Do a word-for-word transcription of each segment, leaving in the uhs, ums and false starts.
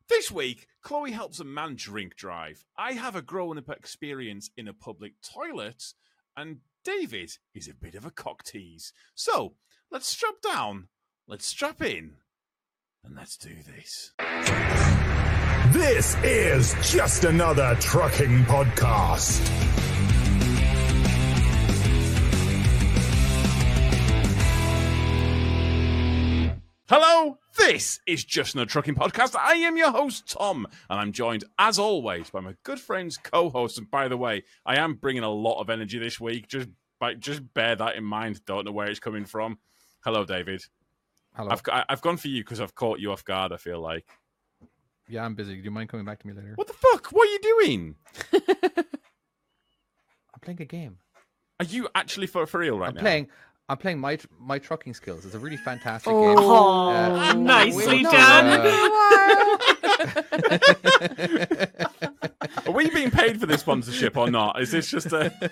This week, Chloe helps a man drink drive. I have a grown-up experience in a public toilet, and David is a bit of a cock tease. So, let's strap down, let's strap in, and let's do this. This is just another trucking podcast. Hello, this is Just Another Trucking Podcast. I am your host, Tom, and I'm joined, as always, by my good friends, co-hosts. And by the way, I am bringing a lot of energy this week. Just, by, just bear that in mind. Don't know where it's coming from. Hello, David. Hello. I've, I've gone for you because I've caught you off guard, I feel like. Yeah, I'm busy. Do you mind coming back to me later? What the fuck? What are you doing? I'm playing a game. Are you actually for, for real right I'm now? playing. I'm playing my my trucking skills. It's a really fantastic Oh, game. uh, nicely which, done. uh, Are we being paid for this sponsorship or not? Is this just a...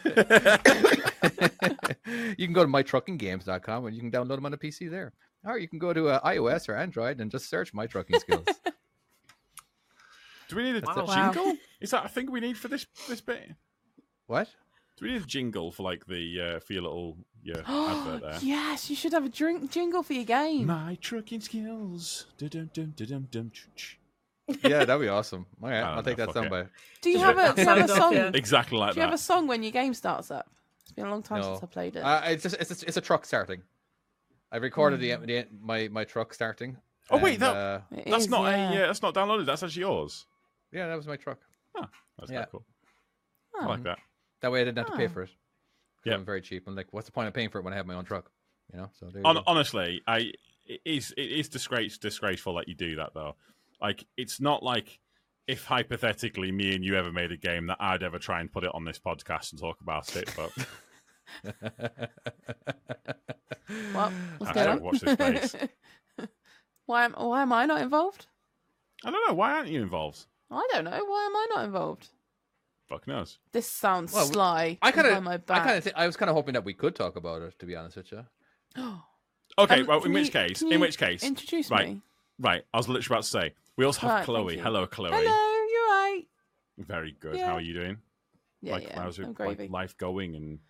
You can go to my trucking games dot com and you can download them on a P C there. Or you can go to uh, iOS or Android and just search My Trucking Skills. Do we need a Wow. jingle? Is that a thing we need for this this bit? What? Do we need a jingle for like the uh, for your little your advert there? Yes, you should have a drink jingle for your game. My trucking skills. Dum-dum-dum-dum-dum. Yeah, that'd be awesome. All right, I don't I'll take know, that fuck it. soundbite. Do you Just have rip a, do you that have a sound off, song? yeah. Exactly like Do you have a that. song when your game starts up? It's been a long time No. since I played it. Uh, it's just it's a, it's a truck starting. I recorded the, the my my truck starting. Oh wait, and, that uh, It that's is, not yeah. a yeah, that's not downloaded. That's actually yours. yeah, that was my truck. Oh, that's Yeah. quite cool. Oh. I like that. That way I didn't have to pay Oh. for it. Yeah. I'm very cheap. I'm like, what's the point of paying for it when I have my own truck? You know. So there you Hon- go. honestly, I it is it is disgrace disgraceful that you do that though. Like it's not like if hypothetically me and you ever made a game that I'd ever try and put it on this podcast and talk about it, but What? What's Hashtag going on? watch this space. why am Why am I not involved? I don't know, why aren't you involved? I don't know. Why am I not involved? Fuck knows. This sounds Well, sly. I kind behind my of, I back. kind of, th- I was kind of hoping that we could talk about it. To be honest with you. Okay, Um, well in can which you- case can in you which case introduce right. me. Right, I was literally about to say we also have Right, thank Chloe. you. Hello, Chloe. Hello, you're right. Very good. Yeah. How are you doing? Yeah, like yeah. how's your I'm like, gravy. life going and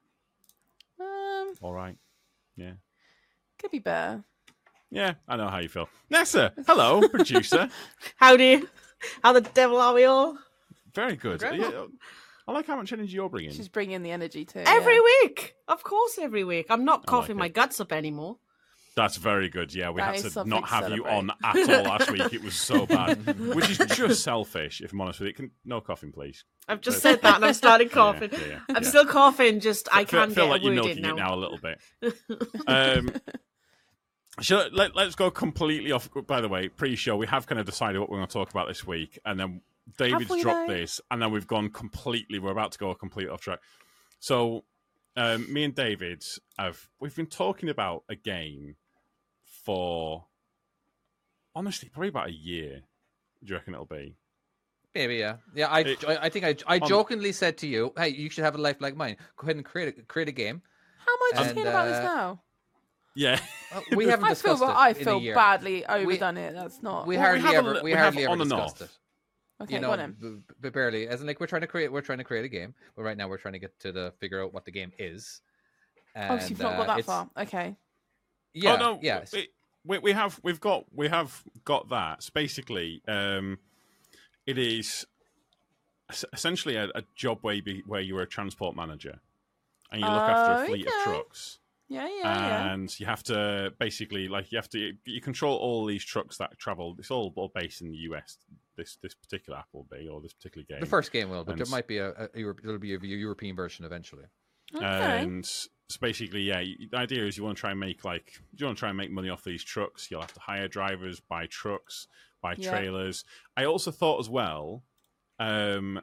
Um, all right? Yeah. could be better. Yeah, I know how you feel. Nessa, hello, producer. Howdy. How the devil are we all? Very good. Grandma. Yeah, I like how much energy you're bringing. She's bringing the energy too. Every yeah. week. Of course, every week. I'm not I like coughing my it. guts up anymore. That's very good. Yeah, we That had is to something not to have you celebrate. on at all last week. It was so bad, which is just selfish. If I'm honest with you, Can, no coughing, please. I've just So- said that and I'm starting coughing. Yeah, yeah, yeah, I'm yeah. still coughing, just I feel, can't feel get like a you're word milking in it now. now a little bit. Um, shall, let, let's go completely off. By the way, pre-show, we have kind of decided what we're going to talk about this week, and then David's we, dropped though? this, and then we've gone completely. We're about to go completely off track. So, um, me and David have we've been talking about a game for honestly probably about a year. Do you reckon it'll be? Maybe, yeah, yeah. I, It- I, I think I, I on- jokingly said to you, "Hey, you should have a life like mine. Go ahead and create a, create a game." How am I just And, hearing about this uh, now? Yeah. Well, we haven't I feel discussed it I in a feel year. badly overdone it. That's not. We Well, we hardly have a ever, li- we we hardly have ever on and discussed off. it. okay, You go know, on then. b- b- barely. As in, like we're trying to create, we're trying to create a game, but right now we're trying to get to the figure out what the game is. Oh, so you've not And, got uh, that it's- far. Okay. Yeah, oh no. yeah. We, we, we have we've got we have got that. So basically, um, it is es- essentially a, a job where you, be, where you were a transport manager, and you look after a fleet of Okay. trucks. Yeah, yeah, yeah. And you have to basically like you have to you control all these trucks that travel. It's all, all based in the U S. This this particular app will be, or this particular game. The first game will, but And- there might be a, a Europe, there'll be a European version eventually. Okay. And so basically, yeah, you- the idea is you want to try and make like you want to try and make money off these trucks. You'll have to hire drivers, buy trucks, buy Yeah. trailers. I also thought as well, um,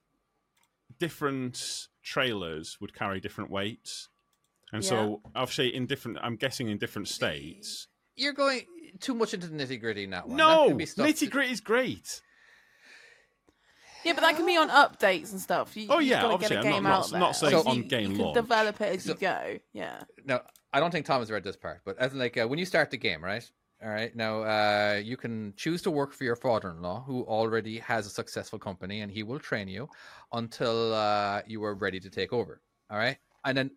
different trailers would carry different weights, and so obviously in different, I'm guessing in different states. You're going too much into the nitty gritty in that one. That No, can be stuff nitty that- gritty is great. Yeah, but that can be on updates and stuff. You, Oh you've yeah, got to obviously. get a I'm game not, out not, there. not saying So- on you, game you can launch. develop it as So- you go. Yeah. Now, I don't think Tom has read this part, but as in like uh, when you start the game, right? All right. Now, uh, you can choose to work for your father-in-law, who already has a successful company, and he will train you until uh, you are ready to take over. All right. And then,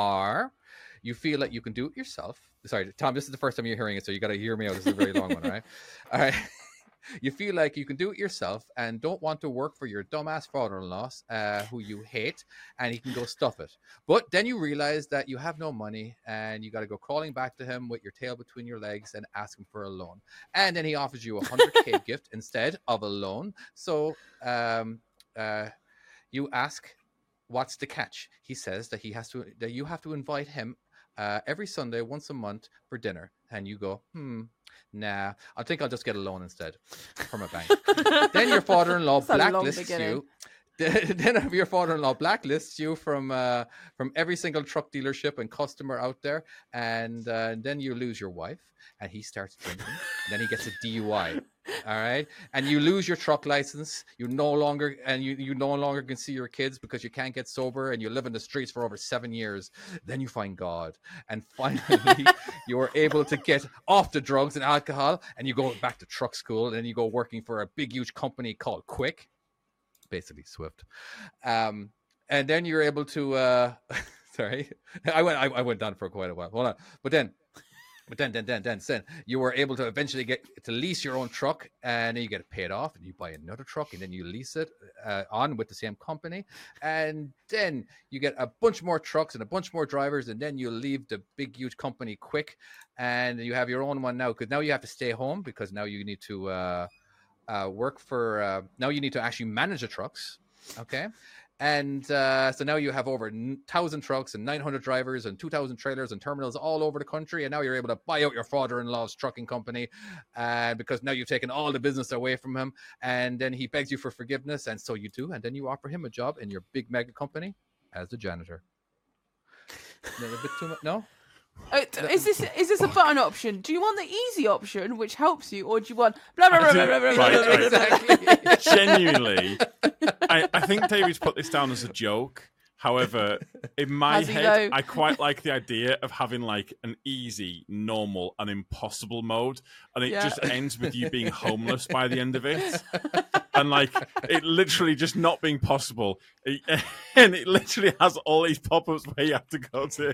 or you feel like you can do it yourself. Sorry, Tom, this is the first time you're hearing it, so you got to hear me out. This is a very long one. All right. All right. You feel like you can do it yourself and don't want to work for your dumbass father-in-law uh, who you hate, and he can go stuff it. But then you realize that you have no money and you got to go crawling back to him with your tail between your legs and ask him for a loan. And then he offers you a one hundred K gift instead of a loan. So um, uh, you ask, what's the catch? He says that he has to that you have to invite him uh, every Sunday, once a month for dinner. And you go, hmm. Nah, I think I'll just get a loan instead from a bank. Then your father-in-law That's a long blacklists beginning. you. Then your father-in-law blacklists you from uh, from every single truck dealership and customer out there, and uh, then you lose your wife, and he starts drinking. And then he gets a D U I. All right, and you lose your truck license. You no longer and you you no longer can see your kids because you can't get sober, and you live in the streets for over seven years. Then you find God, and finally you are able to get off the drugs and alcohol, and you go back to truck school, and then you go working for a big huge company called Quick, basically Swift, um, and then you're able to. Uh, sorry, I went I, I went down for quite a while. Hold on, but then. But then, then, then, then, then you were able to eventually get to lease your own truck, and then you get it paid off, and you buy another truck, and then you lease it uh, on with the same company, and then you get a bunch more trucks and a bunch more drivers, and then you leave the big, huge company Quick, and you have your own one now, because now you have to stay home because now you need to uh, uh, work for. Uh, now you need to actually manage the trucks, okay. And uh, so now you have over one thousand trucks and nine hundred drivers and two thousand trailers and terminals all over the country. And now you're able to buy out your father-in-law's trucking company uh, because now you've taken all the business away from him. And then he begs you for forgiveness. And so you do. And then you offer him a job in your big mega company as the janitor. A bit too much? No? Uh, t- is this is this a button option? Do you want the easy option, which helps you, or do you want blah blah blah blah blah blah? Right, blah, right. Exactly. Genuinely, I, I think David's put this down as a joke. However, in my Has he head, though? I quite like the idea of having like an easy, normal, and impossible mode, and it Yeah. just ends with you being homeless by the end of it, and like it literally just not being possible. It- and it literally has all these pop-ups where you have to go to.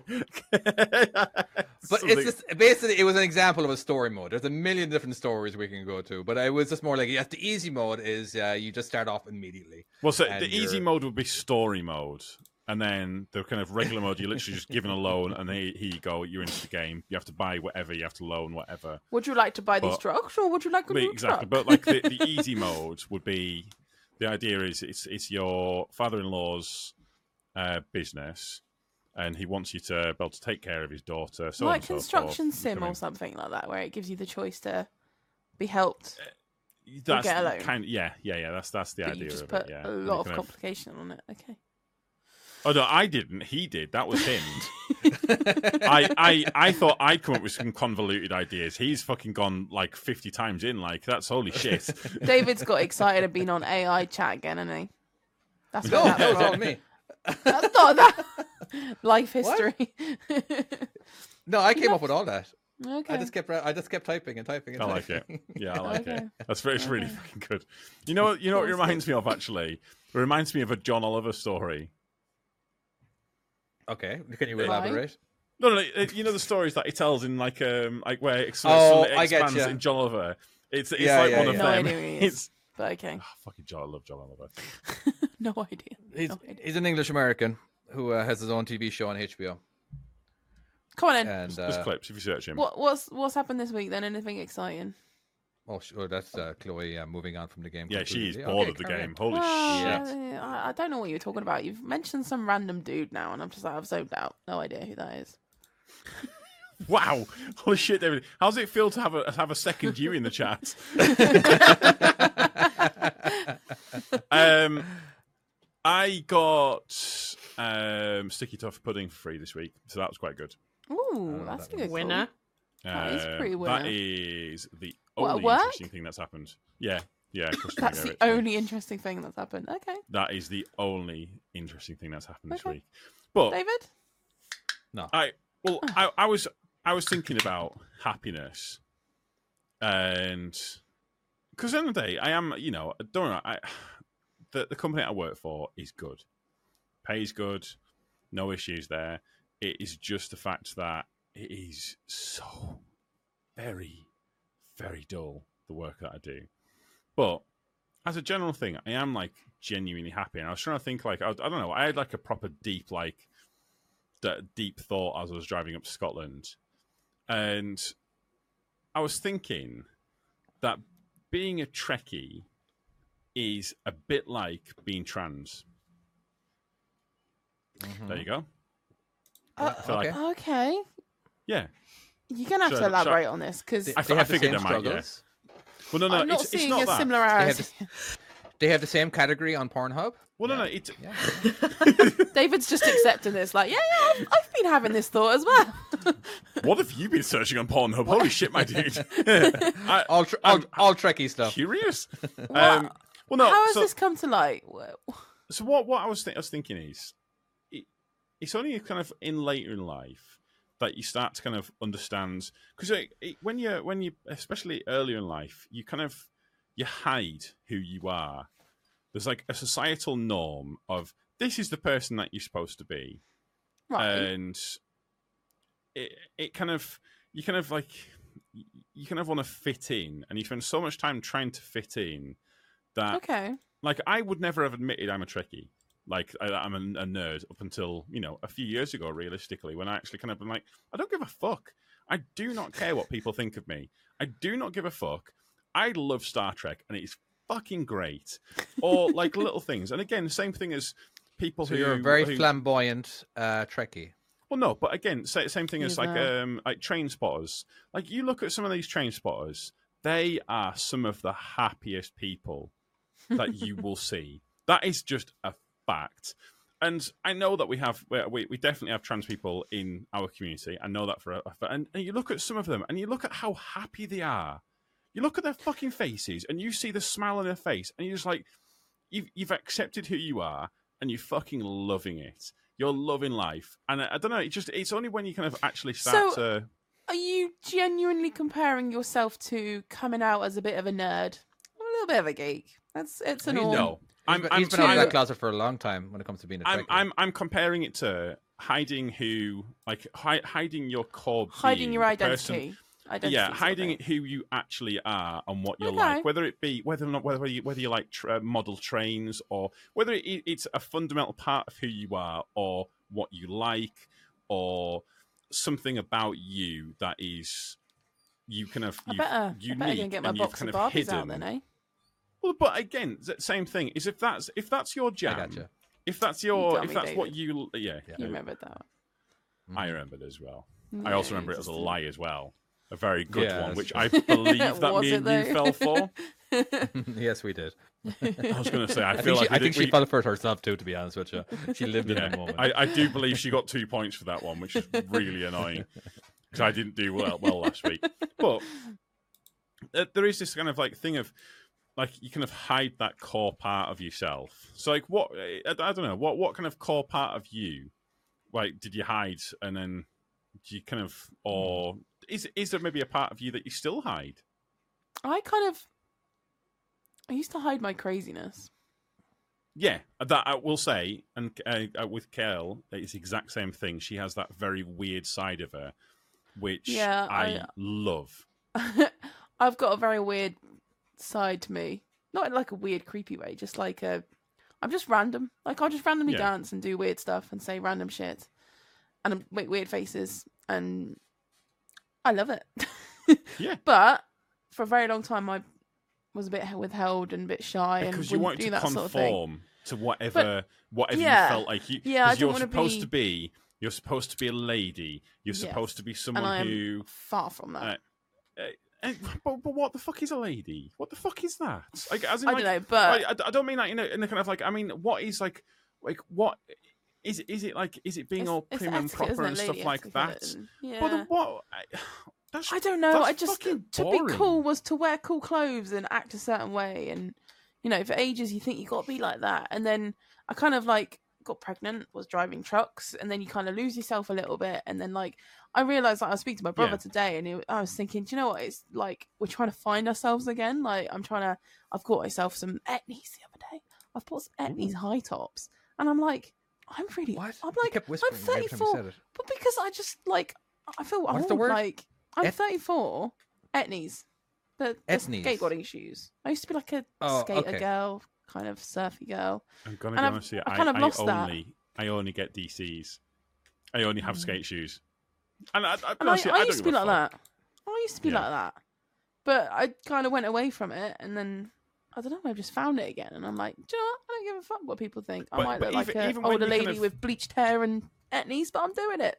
But it's just basically it was an example of a story mode. There's a million different stories we can go to, but it was just more like yes, the easy mode is uh, you just start off immediately. Well, so and the easy you're- mode would be story mode, and then the kind of regular mode, you're literally just given a loan, and here, here you go, you're into the game. You have to buy whatever, you have to loan whatever. Would you like to buy these But- trucks, or would you like a But new exactly, truck? but like the, the easy mode would be the idea is it's it's your father-in-law's uh, business, and he wants you to be able to take care of his daughter. So like on and so construction forth. sim I mean, or something like that, where it gives you the choice to be helped, That's get a loan. kind of, yeah, yeah, yeah. That's that's the but you idea just of put it. Yeah, a And you lot of kind complication on it. Okay. Oh no, I didn't. He did. That was him. I, I I thought I'd come up with some convoluted ideas. He's fucking gone like fifty times in. Like that's holy shit. David's got excited and been on A I chat again, hasn't he? That's No, what that was from. all me. That's not that. Life history. No, I came up with all that. Okay. I just kept I just kept typing and typing and I like it. typing. Yeah, I like Okay. it. That's very, it's really fucking good. You know what? You know what it reminds me of actually. It reminds me of a John Oliver story. Okay, can you Right. elaborate? No, no, no, you know the stories that he tells in like um like where it Oh, suddenly I get expands ya. in John Oliver. It's it's Yeah, like yeah, one yeah. of No them. idea who he is. It's But okay. oh, fucking John. I love John Oliver. No idea. He's, No idea. he's an English American who uh, has his own T V show on H B O. Come on in. And There's uh, clips if you search him. What what's what's happened this week then? Anything exciting? oh, sure, that's uh, Chloe uh, moving on from the game. Yeah, she's completely. bored Okay, of the carry game. on. Holy Well, shit. uh, I, I don't know what you're talking about. You've mentioned some random dude now, and I'm just like, I've zoned out. No idea who that is. Wow. Holy shit, David. How does it feel to have a have a second you in the chat? um, I got um, Sticky Tough Pudding for free this week, so that was quite good. Ooh, know that's that a one. good Winner. That is Um, pretty That winner. is the What, at only work? interesting thing that's happened. Yeah, yeah. customer That's care, the actually. only interesting thing that's happened. Okay, That is the only interesting thing that's happened this Okay. week. But David. No. I well, I, I was I was thinking about happiness, and because at the end of the day, I am, you know, I don't know, I, the the company I work for is good, pays good, no issues there. It is just the fact that it is so very, very dull, the work that I do. But as a general thing, I am like genuinely happy. And I was trying to think like, I, I don't know, I had like a proper deep, like d- deep thought as I was driving up to Scotland. And I was thinking that being a Trekkie is a bit like being trans. Mm-hmm. There you go. Uh, okay. Like, okay. yeah. You're going to have Sure, to elaborate sure. on this because They, I, they I have the figured same I might, yeah. struggles. Well, no, no, I'm not it's, it's seeing not a that. They have, similarity. the, they have the same category on Pornhub. Well, no, no, it, Yeah. David's just accepting this, like, yeah, yeah, I've, I've been having this thought as well. what have you been searching on Pornhub? Holy shit, my dude. I, all, tr- all, I'm all Trekkie stuff. curious. Um, well, no, How has so, this come to light? Well, so what, what I, was th- I was thinking is, it, it's only kind of in later in life that you start to kind of understand, because it, it, when you when you especially earlier in life, you kind of you hide who you are. There's like a societal norm of this is the person that you're supposed to be, right. and it it kind of you kind of like you kind of want to fit in, and you spend so much time trying to fit in that Okay. like I would never have admitted I'm a Trekkie. Like, I, I'm a, a nerd up until, you know, a few years ago, realistically, when I actually kind of been like, I don't give a fuck. I do not care what people think of me. I do not give a fuck. I love Star Trek, and it's fucking great. Or, like, little things. And again, the same thing as people So who... you're a very who, flamboyant uh, Trekkie. Well, no, but again, sa- same thing as, He's like, a- um, like train spotters. Like, you look at some of these train spotters, they are some of the happiest people that you will see. That is just a fact. And I know that we have we, we definitely have trans people in our community. I know that for a and, and you look at some of them and you look at how happy they are. You look at their fucking faces and you see the smile on their face and you're just like, you've you've accepted who you are and you're fucking loving it. You're loving life. And I, I don't know, it just it's only when you kind of actually start So- to Are you genuinely comparing yourself to coming out as a bit of a nerd? I'm a little bit of a geek. That's it's an He's all. no. He's I'm been, I'm he's been out of too- that closet for a long time when it comes to being a Trekkie. I'm, I'm I'm comparing it to hiding who, like hi, hiding your core, hiding being, your the person- identity. identity yeah, sort of hiding thing. it who you actually are and what you're Okay. like, whether it be whether or not whether you whether you like tra- model trains or whether it, it's a fundamental part of who you are or what you like or something about you that is you kind of I you've better, I unique better go and get my and you've box kind of of Barbies hidden. out then, eh? Well, but again, the same thing is if that's if that's your I jam, gotcha. if that's your tell if me, that's what David. you yeah, Yeah. You remembered that. I remembered as well. Yeah, I also you remember it as a just- lie as well. A very good Yeah, one, that's which true. I believe that Was me it and you though? fell for. Yes, we did. I was going to say, I I feel think, like she, we I did- think she we- fell for it herself too, to be honest with you. She lived in yeah, that moment. I, I do believe she got two points for that one, which is really annoying because I didn't do well, well last week. But uh, there is this kind of like thing of like you kind of hide that core part of yourself. So like what I, I don't know what what kind of core part of you like did you hide and then do you kind of or is is there maybe a part of you that you still hide? I kind of. I used to hide my craziness. Yeah, that I will say, and uh, uh, with Kel, it's the exact same thing. She has that very weird side of her, which Yeah, I, I- love. I've got a very weird side to me. Not in like a weird, creepy way, just like a. I'm just random. Like, I'll just randomly Yeah. dance and do weird stuff and say random shit. And I make weird faces. And I love it. Yeah. But for a very long time, I was a bit withheld and a bit shy. and Because you wouldn't want do to that conform sort of thing. to whatever whatever yeah. you felt like you. Yeah, I 'cause don't you're wanna supposed be- to be. You're supposed to be a lady. You're Yes. supposed to be And someone I am who. far from that. Uh, uh, but, but what the fuck is a lady? What the fuck is that? Like, as in, I like, don't know, but I, I don't mean that in a, in a kind of like. I mean, what is like, like what is it? Is it like? Is it being it's, all it's prim and etiquette, proper isn't it? and stuff Lady like etiquette that? and- Yeah. But then what? I, that's I don't know. that's I just fucking to boring. be cool was to wear cool clothes and act a certain way, and you know, for ages you think you got to be like that, and then I kind of like got pregnant, was driving trucks, and then you kind of lose yourself a little bit. And then like I realized, like I was speaking to my brother Yeah. today, and it, I was thinking, do you know what? It's like we're trying to find ourselves again. Like I'm trying to. I've got myself some Etnies the other day. I've bought some Etnies high tops, and I'm like, I'm really. What? I'm You like, kept I'm whispering every time you thirty-four, said it. but because I just like I feel What's old. the word? Like I'm Et- thirty-four. Etnies. The, the Etnies. skateboarding shoes. I used to be like a Oh, skater okay. girl, kind of surfy girl. I'm gonna And be I've- honest with you. I I, kind of I lost that. only, I only get D Cs. I only have Mm. skate shoes. And I, I, And I, honestly, I don't used to give be a like fuck. that. I used to be Yeah. like that. But I kind of went away from it, and then I don't know. I just found it again, and I'm like, do you know what? I don't give a fuck what people think. I But- might but look like even- an even when older you kind lady of- with bleached hair and etnies, but I'm doing it.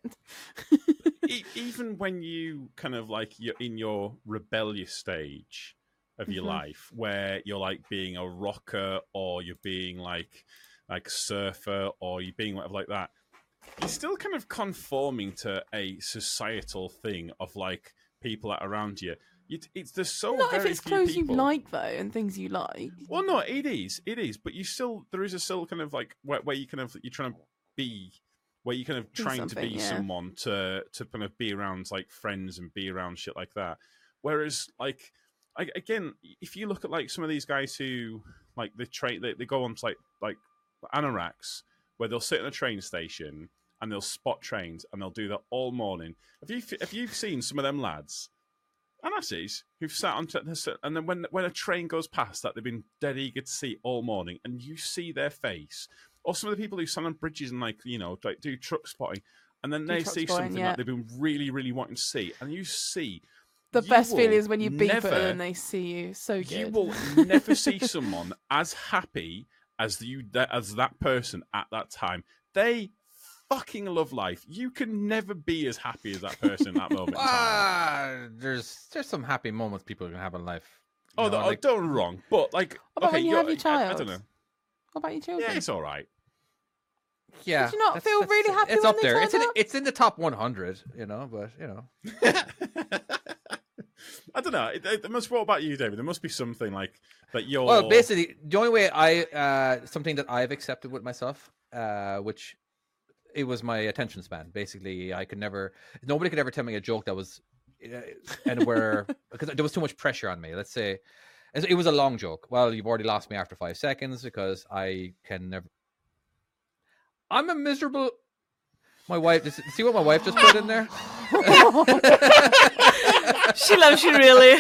E- even when you kind of like you're in your rebellious stage of your Mhm. life, where you're like being a rocker, or you're being like like surfer, or you're being whatever like that, you're still kind of conforming to a societal thing of like people that are around you. It, it's there's so Not very if it's few clothes people. you like though, and things you like. Well, no, it is, it is, but you still there is a still kind of like where, where you kind of you're trying to be, where you kind of Do trying to be something, yeah. someone to to kind of be around like friends and be around shit like that. Whereas, like, I, again, if you look at like some of these guys who like they train, they, they go on to like like anoraks, where they'll sit in a train station and they'll spot trains and they'll do that all morning. Have you have you seen some of them lads? And lassies who've sat on, t- and then when when a train goes past that they've been dead eager to see all morning, and you see their face, or some of the people who stand on bridges and like you know like do truck spotting, and then Do they truck see spotting, something yeah. that they've been really really wanting to see, and you see The you best will feeling is when you beep never, it and they see you. So good. you will never see someone as happy as you as that person at that time. They fucking love life. You can never be as happy as that person in that moment in time. Ah, there's there's some happy moments people can have in life. You Oh, know, no, like- don't get me wrong, but like, What about okay, when you you're- have your I, I child? don't know. What about your children? Yeah, it's all right. yeah. Did you not feel really happy It's when up they there. It's in turned up? it's in the top one hundred, you know. But you know, I don't know. It, it must. What about you, David? There must be something like that. You're well, basically, the only way I uh something that I've accepted with myself, uh, which it was my attention span. Basically, I could never, nobody could ever tell me a joke that was, uh, and where because there was too much pressure on me. Let's say, and so it was a long joke. Well, you've already lost me after five seconds because I can never. I'm a miserable. My wife. Just, see what my wife just put in there. She loves you really.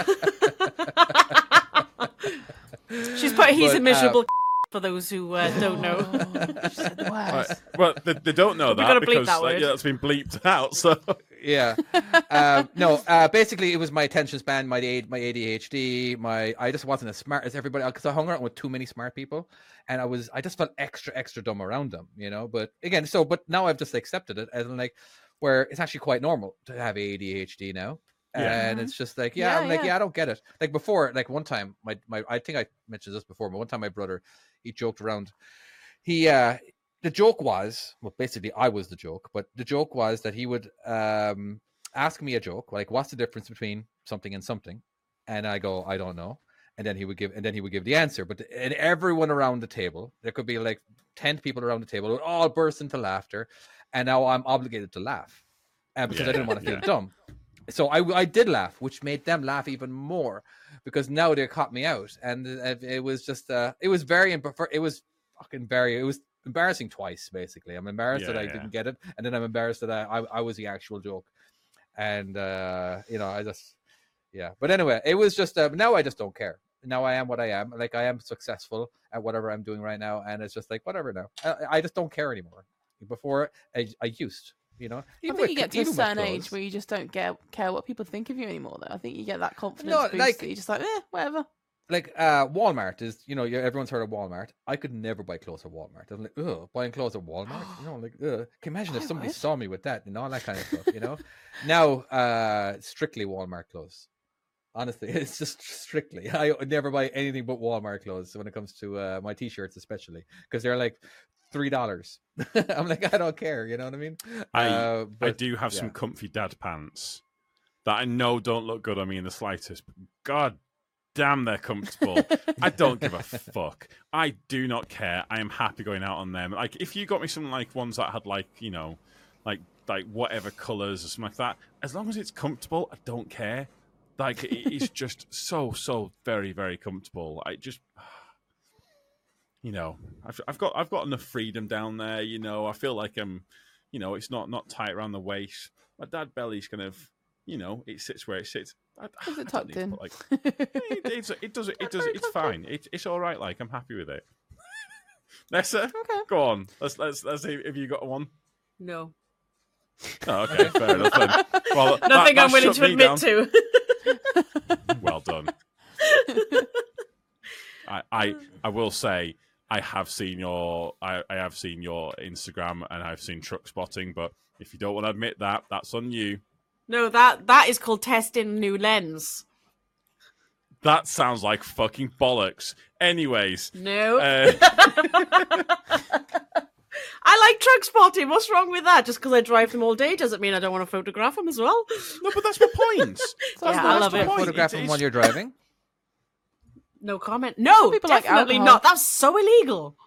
She's put he's But, a miserable uh, for those who uh, don't know. Oh, she said the All worst. right. Well, they, they don't know We that gotta bleep because that like, word. yeah, that's been bleeped out. So Yeah. Um, no, uh, basically it was my attention span, my A- my A D H D, my I just wasn't as smart as everybody else because I hung around with too many smart people, and I was I just felt extra extra dumb around them, you know. But again, so but now I've just accepted it as in like where it's actually quite normal to have A D H D now. Yeah. And it's just like, yeah, Yeah, I'm like, yeah. yeah, I don't get it. Like before, like one time, my, my, I think I mentioned this before, but one time my brother, he joked around. He, uh, the joke was, well, basically I was the joke, but the joke was that he would um, ask me a joke, like, what's the difference between something and something? And I go, I don't know. And then he would give, and then he would give the answer. But and everyone around the table, there could be like ten people around the table, would all burst into laughter. And now I'm obligated to laugh, uh, because Yeah, I didn't want to feel yeah. dumb. So I, I did laugh, which made them laugh even more because now they caught me out, and it, it was just uh, it was very embar- it was fucking very it was embarrassing twice basically. I'm embarrassed Yeah, that I yeah. didn't get it, and then I'm embarrassed that I I, I was the actual joke, and uh, you know I just yeah. But anyway, it was just uh, now I just don't care. Now I am what I am. Like I am successful at whatever I'm doing right now, and it's just like whatever now. I, I just don't care anymore. Before I, I used. You know, I even think with- you get to a even with certain age clothes. where you just don't care, care what people think of you anymore. Though I think you get that confidence No, boost like- that you're just like, eh, whatever. Like uh, Walmart is, you know, you- everyone's heard of Walmart. I could never buy clothes at Walmart. I'm like, ugh, buying clothes at Walmart. You know, like, ugh. Can you imagine if I somebody would. saw me with that and all that kind of stuff? You know, now uh, strictly Walmart clothes. Honestly, it's just strictly. I never buy anything but Walmart clothes when it comes to uh, my t-shirts, especially because they're like three dollars. I'm like, I don't care. You know what I mean? I Uh, I but- do have some yeah. comfy dad pants that I know don't look good on me in the slightest. But God damn, they're comfortable. I don't give a fuck. I do not care. I am happy going out on them. Like, if you got me some like ones that had like, you know, like like whatever colours or something like that, as long as it's comfortable, I don't care. Like, it, it's just so so very very comfortable. I just, you know, I've I've got I've got enough freedom down there. You know, I feel like I'm, you know, it's not not tight around the waist. My dad belly's kind of, you know, it sits where it sits. I, Is it I don't tucked need to in? put, like, it, it's, it does it does it's fine. It, it's all right. Like, I'm happy with it. Nessa, Okay. go on. Let's let's let's see if you got one. No. Oh, okay, fair enough. Then. Well, that- Nothing that I'm willing shut to me admit down. to. Well done. I, I I will say I have seen your I, I have seen your Instagram and I've seen truck spotting, but if you don't want to admit that, that's on you. No, that that is called testing a new lens. That sounds like fucking bollocks. Anyways, No. uh, I like truck spotting. What's wrong with that? Just because I drive them all day doesn't mean I don't want to photograph them as well. no, but that's my point. That's Yeah, the- I that's love the it. point. Photograph It's- them while you're driving. No comment. No, Some people like definitely alcohol. not. That's so illegal.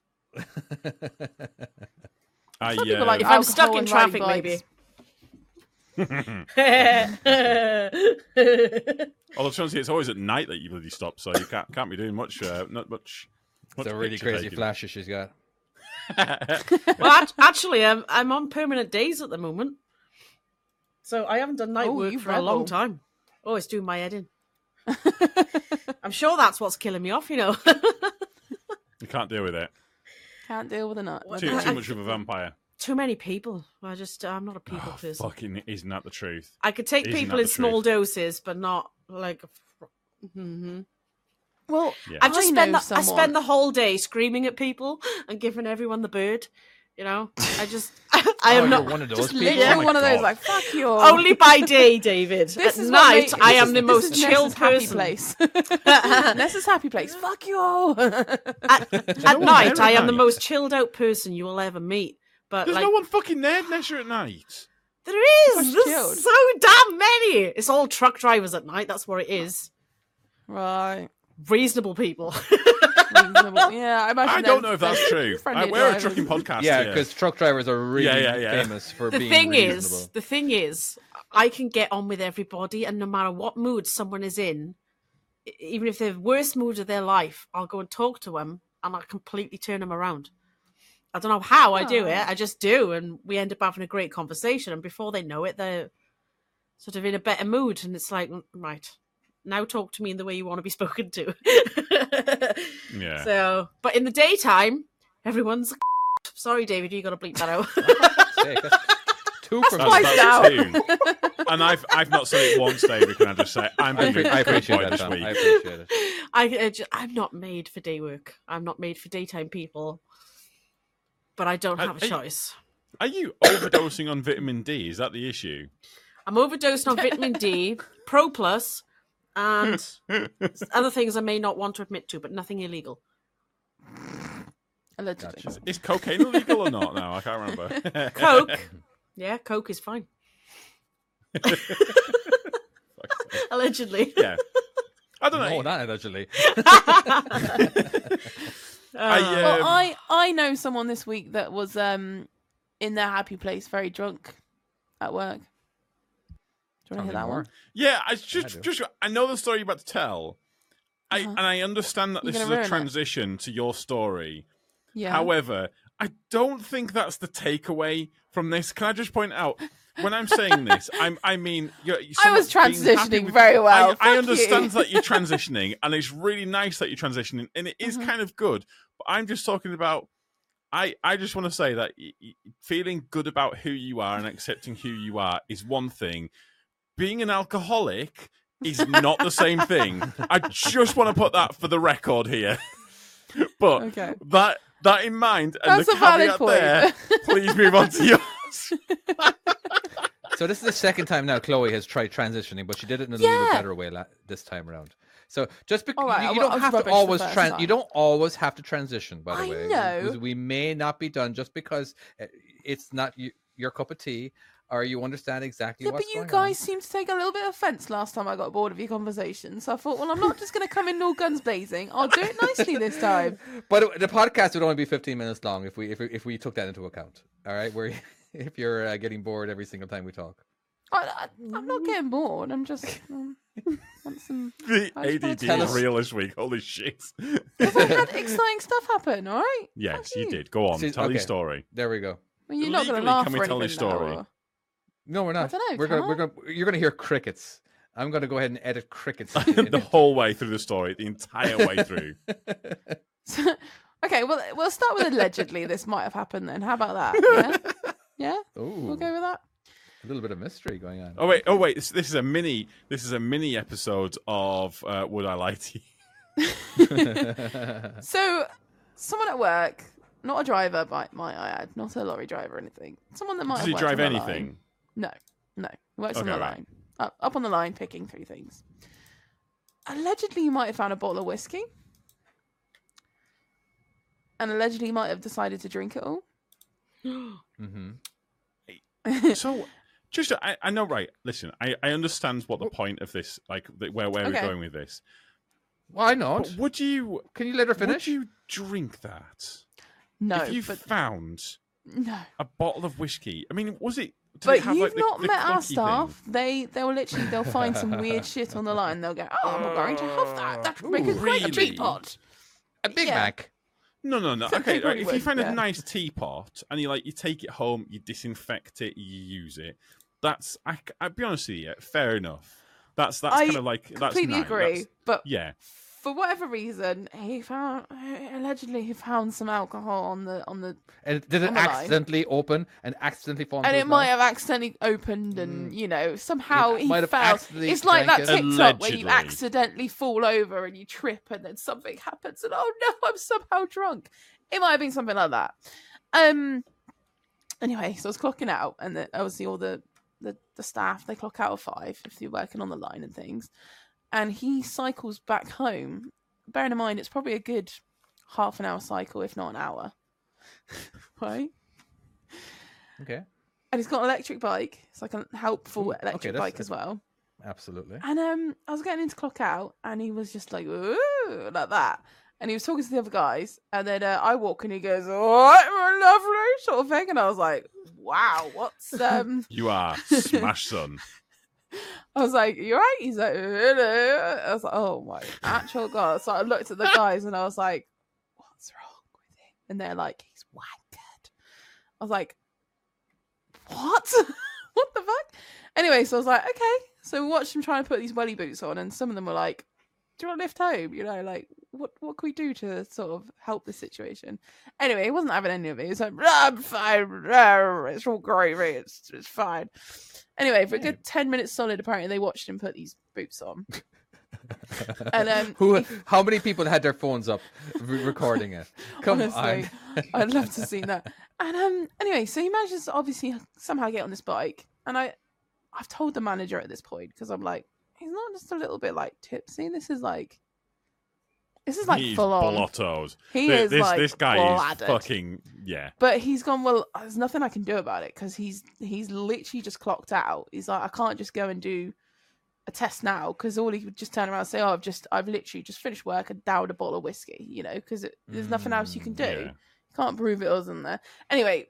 I, Some people uh, like If I'm stuck alcohol in and traffic, riding maybe. although to be honest, it's always at night that you bloody stop, so you can't can't be doing much. Uh, not much. much It's a really picture crazy taking. flashes she's got. Well, act- actually, I'm I'm on permanent days at the moment, so I haven't done night Oh, work you for a long rebel. time. Oh, it's doing my head in. I'm sure that's what's killing me off. You know. You can't deal with it. Can't deal with a nut. What- Too I- too much of a vampire. Too many people. I just I'm not a people Oh, person. fucking, isn't that the truth? I could take Isn't people that in the small truth? doses, but not like. hmm Well, Yeah. I just I spend know the, I someone- spend the whole day screaming at people and giving everyone the bird. You know, I just I Oh, am you're not one of those just people. literally Oh my one of those God. like fuck you. only by day, David. This At is what night, make- I this am is- the this most is chilled Nessa's happy person. place. Nessa's happy place. Fuck you all. At, at no one night, there I at am the night. most chilled out person you will ever meet. But There's like, no one fucking there, Nesha, at night. there is. That's There's chilled. so damn many. It's all truck drivers at night. That's what it is. Right. Reasonable people. Reasonable. Yeah, I imagine. I don't they're- know if that's they're true. friendly I, we're a drivers. trucking podcast. Yeah, here. because truck drivers are really Yeah, yeah, yeah. famous for the being thing reasonable. is, the thing is, I can get on with everybody, and no matter what mood someone is in, e- even if they're the worst mood of their life, I'll go and talk to them, and I'll completely turn them around. I don't know how I do Oh. it. I just do, and we end up having a great conversation. And before they know it, they're sort of in a better mood, and it's like, "Mm, right, now talk to me in the way you want to be spoken to. Yeah. So, but in the daytime, everyone's. Sorry, David, you got to bleep that out. Sake, that's two from That's, Twice that's now. two. And I've I've not said it once, David. Can I just say I'm I, being appre- a I good appreciate boy that, this Tom. week. I appreciate it. I, I ju- I'm not made for day work. I'm not made for daytime people. But I don't I- have a I- choice. Are you overdosing on vitamin D? Is that the issue? I'm overdosed on vitamin D, Pro Plus, and other things I may not want to admit to, but nothing illegal. Allegedly. Gotcha. Is cocaine illegal or not? Now I can't remember. Coke. Yeah, Coke is fine. Allegedly. Yeah. I don't know. No, not allegedly. I, Uh, Well, um, I I know someone this week that was um in their happy place, very drunk at work. Do you want to Tell me hear that more. one? Yeah, I I just, do. just, I know the story you're about to tell, I Uh-huh. and I understand that You're this is gonna a ruin it. transition to your story. Yeah. However, I don't think that's the takeaway from this. Can I just point out when I'm saying this, I'm, I mean, you're, I was someone being happy transitioning with- very well. I, I Fuck understand you. that you're transitioning, and it's really nice that you're transitioning, and it is Mhm. kind of good. But I'm just talking about. I, I just want to say that y- y- feeling good about who you are and accepting who you are is one thing. Being an alcoholic is not the same thing. I just want to put that for the record here. But Okay. that that in mind, and That's the a valid caveat point. there, please move on to yours. So this is the second time now Chloe has tried transitioning, but she did it in a little bit Yeah. better way la- this time around. So just because All right, you, I you wa- I don't was have to rubbish the always first tran- time. you don't always have to transition. By the I way, know. We, we may not be done just because uh, it's not y- your cup of tea. or you understand exactly Yeah, what's but you going guys seemed to take a little bit of offence last time I got bored of your conversation. So I thought, well, I'm not just going to come in all guns blazing. I'll do it nicely this time. on. But it- the podcast would only be fifteen minutes long if we if we, if we took that into account. All right, where if you're uh, getting bored every single time we talk. I, I, I'm not getting bored. I'm just um, want some. The I just A D wanna D tell is us- real this week. Holy shit. Because I had exciting stuff happen. All right. Yes, Fuck you did. Go on. See, Tell your okay. story. There we go. Well, you're not going to Legally, laugh can we or tell your anything now, story? or- No, we're not. I don't know, We're can gonna we're I? gonna you're gonna hear crickets. I'm gonna go ahead and edit crickets. in The it. whole way through the story, the entire way through. So, okay, well, we'll start with allegedly. This might have happened. Then, how about that? Yeah, yeah, Ooh, we'll go with that. a little bit of mystery going on. Oh wait, oh wait. This, this is a mini. This is a mini episode of uh, Would I Lie to You? So, someone at work, not a driver, might might I add, not a lorry driver or anything. Someone that might Does have he worked drive on the anything? line. No, no, he works Okay, on the right. line, up, up on the line, picking through things. Allegedly, he might have found a bottle of whiskey, and allegedly, he might have decided to drink it all. Mm-hmm. So, just I, I know, right? Listen, I, I understand what the point of this, like the, where where Okay. we're going with this. Why not? But would you Can you let her finish? Would you drink that No, if you but found no. a bottle of whiskey? I mean, was it? Did But it have, you've like, the, not the met our clunky staff. thing? They they'll literally they'll find some weird shit on the line. They'll go, oh, I'm not going to have that. That would make a Ooh, great really? teapot. A Big Yeah. Mac. No, no, no. Some Okay, people right, if would, you find yeah. a nice teapot and you like, you take it home, you disinfect it, you use it. That's I, I'll be honest with you, fair enough. That's that's I kind of like that's Completely nice. agree. That's- But yeah, for whatever reason, he found allegedly he found some alcohol on the on the And did it On the line. accidentally open and accidentally fall into and his it might mouth? have accidentally opened and you know somehow It he might have fell. accidentally It's like that drank TikTok it. where you Allegedly. accidentally fall over and you trip and then something happens and oh no, I'm somehow drunk. It might have been something like that. Um. Anyway, so I was clocking out, and the, obviously all the, the the staff they clock out at five if they're working on the line and things. And he cycles back home. Bearing in mind, it's probably a good half an hour cycle, if not an hour. Right? Okay, And he's got an electric bike. It's like a helpful Ooh, electric okay, that's- bike as well. absolutely. And um, I was getting into clock out, and he was just like, ooh, like that. And he was talking to the other guys, and then uh, I walk, and he goes, "Oh, my lovely," sort of thing. And I was like, "Wow, what's um?" you are smash son. I was like, "You right?" He's like, "Hello." I was like, "Oh my actual god!" So I looked at the guys, and I was like, "What's wrong with him?" And they're like, "He's wankered." I was like, "What? What the fuck?" Anyway, so I was like, "Okay." So we watched him trying to put these welly boots on, and some of them were like, "Do you want to lift home?" You know, like, what what can we do to sort of help the situation? Anyway, he wasn't having any of it. He was like, "I'm fine. It's all gravy. It's it's fine." Anyway, for a good ten minutes solid, apparently they watched him put these boots on. And, um, Who? How many people had their phones up re- recording it? Come Honestly, on. I'd love to see that. And um, anyway, so he manages to obviously somehow get on this bike, and I, I've told the manager at this point because I'm like, he's not just a little bit like tipsy. This is like, this is like He's full on. blottoed. He Th- is this like this guy bladdered. is fucking yeah. But he's gone, well, there's nothing I can do about it because he's he's literally just clocked out. He's like, I can't just go and do a test now because all he would just turn around and say, oh, I've just, I've literally just finished work and downed a bottle of whiskey, you know, because there's nothing else you can do. Yeah. You can't prove it wasn't there. Anyway,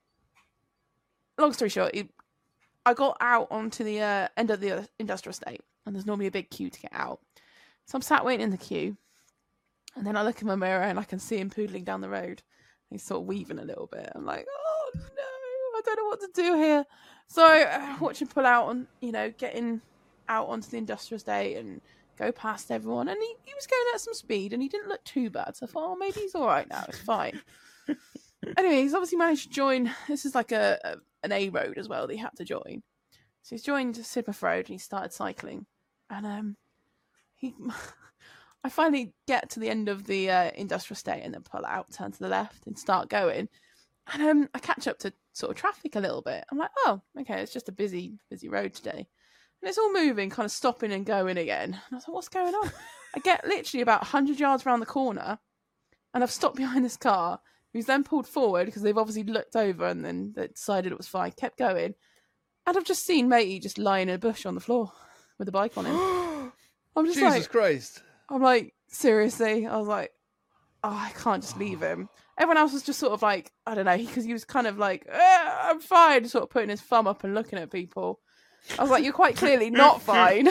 long story short, he, I got out onto the uh, end of the industrial estate and there's normally a big queue to get out. So I'm sat waiting in the queue and then I look in my mirror and I can see him poodling down the road. He's sort of weaving a little bit. I'm like, oh no, I don't know what to do here. So I watch him pull out and, you know, getting out onto the industrial estate and go past everyone. And he, he was going at some speed and he didn't look too bad. So I thought, oh, maybe he's all right now. It's fine. Anyway, he's obviously managed to join. This is like a, a an A road as well that he had to join. So he's joined Sidmouth Road and he started cycling. And um, he, I finally get to the end of the uh, industrial estate and then pull out, turn to the left and start going. And um, I catch up to sort of traffic a little bit. I'm like, oh, okay, it's just a busy, busy road today. And it's all moving, kind of stopping and going again. And I was like, what's going on? I get literally about one hundred yards around the corner and I've stopped behind this car who's then pulled forward because they've obviously looked over and then they decided it was fine, kept going. And I've just seen matey just lying in a bush on the floor with a bike on him. I'm just Jesus like, Christ. I'm like, seriously? I was like, oh, I can't just leave him. Everyone else was just sort of like, I don't know, because he, he was kind of like, eh, I'm fine, sort of putting his thumb up and looking at people. I was like, you're quite clearly not fine.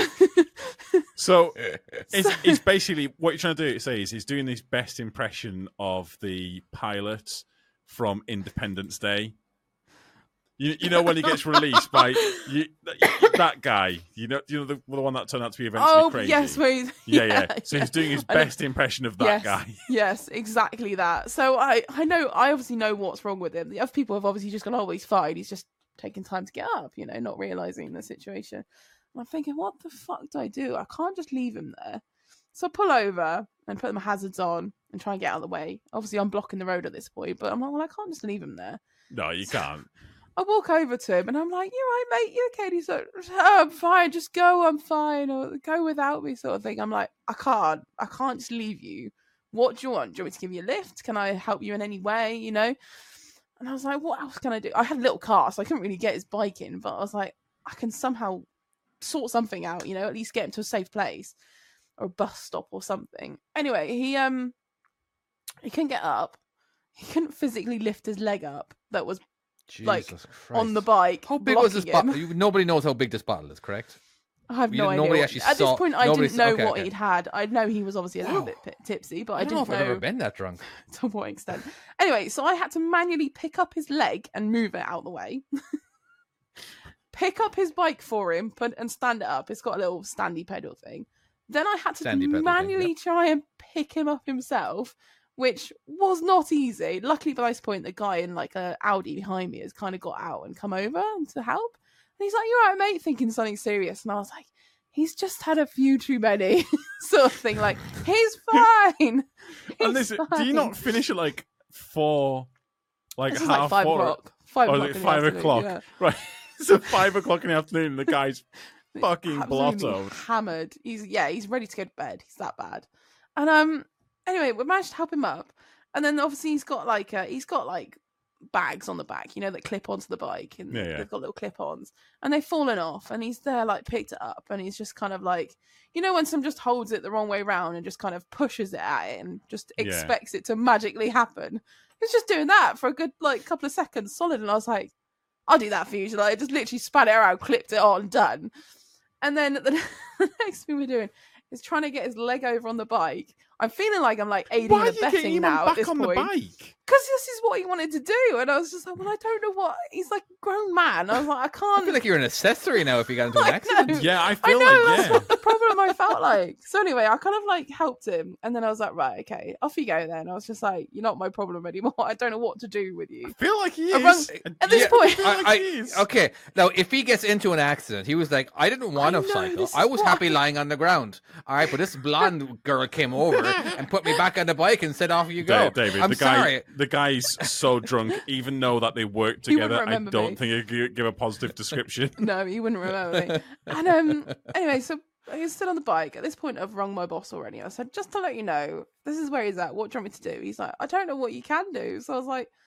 So it's, it's basically what you're trying to do. Say is he's doing this best impression of the pilot from Independence Day. You you know when he gets released by you, that guy. You know you know the, the one that turned out to be eventually Oh, crazy. yes, where he's, Yeah, yeah, yeah. So yeah. he's doing his I know. best impression of that yes, guy. Yes, exactly that. So I, I know, I obviously know what's wrong with him. The other people have obviously just gone, oh, he's fine. He's just taking time to get up, you know, not realising the situation. And I'm thinking, what the fuck do I do? I can't just leave him there. So I pull over and put my hazards on and try and get out of the way. Obviously, I'm blocking the road at this point, but I'm like, well, I can't just leave him there. No, you can't. I walk over to him and I'm like, you right, mate? You okay? And he's like, oh, I'm fine. Just go. I'm fine. Or go without me sort of thing. I'm like, I can't. I can't just leave you. What do you want? Do you want me to give you a lift? Can I help you in any way? You know? And I was like, what else can I do? I had a little car, so I couldn't really get his bike in. But I was like, I can somehow sort something out, you know, at least get him to a safe place or a bus stop or something. Anyway, he um he couldn't get up. He couldn't physically lift his leg up. That was Jesus like Christ. on the bike. How big was this blocking bottle? him. Nobody knows how big this bottle is, correct? I have You no didn't- idea. nobody what- actually At saw- this point, I nobody didn't saw- know okay, what okay. he'd had. I know he was obviously a little Wow. bit p- tipsy, but I, I don't know didn't if I've know ever been that drunk. to what extent. Anyway, so I had to manually pick up his leg and move it out the way. Pick up his bike for him, put and stand it up. It's got a little standy pedal thing. Then I had to Standy pedal thing, manually yep. try and pick him up himself, which was not easy. Luckily, by this point, the guy in like a Audi behind me has kind of got out and come over to help. And he's like, "You all right, mate?" Thinking something serious, and I was like, "He's just had a few too many," sort of thing. Like, he's fine. He's And this, do you fine. not finish at like four, like This is half like five four? o'clock. Five Or o'clock. is it in the five afternoon, o'clock? yeah. Right. So five o'clock in the afternoon, and the guy's fucking Absolutely blottoed. hammered. He's yeah, he's ready to go to bed. He's that bad. And um, anyway, we managed to help him up, and then obviously he's got like uh, he's got like bags on the back, you know, that clip onto the bike, and Yeah, yeah. they've got little clip-ons, and they've fallen off, and he's there like picked it up, and he's just kind of like, you know, when someone just holds it the wrong way round and just kind of pushes it at it and just Yeah. expects it to magically happen. He's just doing that for a good like couple of seconds solid, and I was like, I'll do that for you. So like, I just literally spat it around, clipped it on, done. And then the, the next thing we're doing is trying to get his leg over on the bike. I'm feeling like I'm like aiding Why are and you getting abetting him now at back this on point. the bike? Because this is what he wanted to do. And I was just like, well, I don't know what. He's like a grown man. I was like, I I can't. feel like you're an accessory now if you got into an I accident. know. Yeah, I I feel know, like that's yeah. what the problem I felt like. So anyway, I kind of like helped him. And then I was like, right, okay, off you go then. I was just like, you're not my problem anymore. I don't know what to do with you. I feel like he I is. run- At this Yeah, point- I feel I, like I- he is. okay, now if he gets into an accident, he was like, I didn't want I to know, cycle. this I is was why. happy lying on the ground. All right, but this blonde girl came over and put me back on the bike and said, off you go. Da- David, I'm the guy, sorry. the guy's so drunk. Even though that they work He wouldn't together, I remember don't me. think he'd gi- give a positive description. No, he wouldn't remember me. And um, anyway, so I was still on the bike. At this point, I've rung my boss already. I said, just to let you know, this is where he's at. What do you want me to do? He's like, I don't know what you can do. So I was like,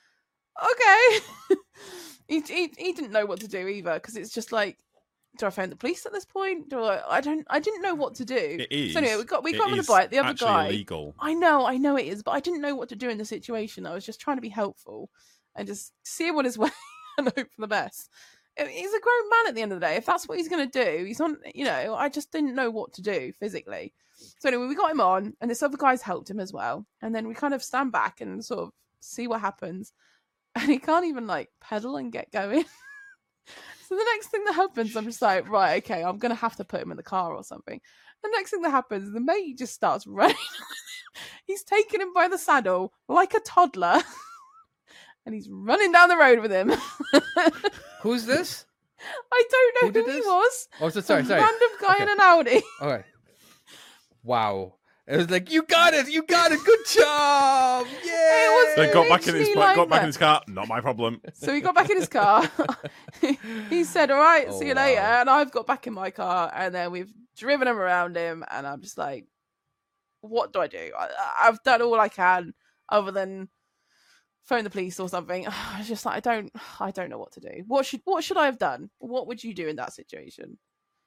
okay. he, he he didn't know what to do either, because it's just like, do I phone the police at this point? Do I? I don't. I didn't know what to do. It is. So anyway, we got we It got on the is bike. The other actually guy. illegal. I know, I know it is, but I didn't know what to do in the situation. I was just trying to be helpful and just see him on his way and hope for the best. I mean, he's a grown man at the end of the day. If that's what he's going to do, he's on, you know, I just didn't know what to do physically. So anyway, we got him on, and this other guy's helped him as well. And then we kind of stand back and sort of see what happens. And he can't even like pedal and get going. So the next thing that happens, I'm just like, right, okay, I'm going to have to put him in the car or something. The next thing that happens, the mate just starts running. He's taking him by the saddle like a toddler. And he's running down the road with him. Who's this? I don't know Who did who, he this? was. Oh, so, sorry, A sorry. random guy Okay. in an Audi. All right. Wow. It was like, you got it, you got it, good job. Yeah. was They got back in his Literally got like back that. in his car. Not my problem. So he got back in his car. He said, all right, Oh, see you wow. later. And I've got back in my car. And then we've driven him around him. And I'm just like, what do I do? I, I've done all I can other than phone the police or something. I was just like, I don't, I don't know what to do. What should, what should I have done? What would you do in that situation?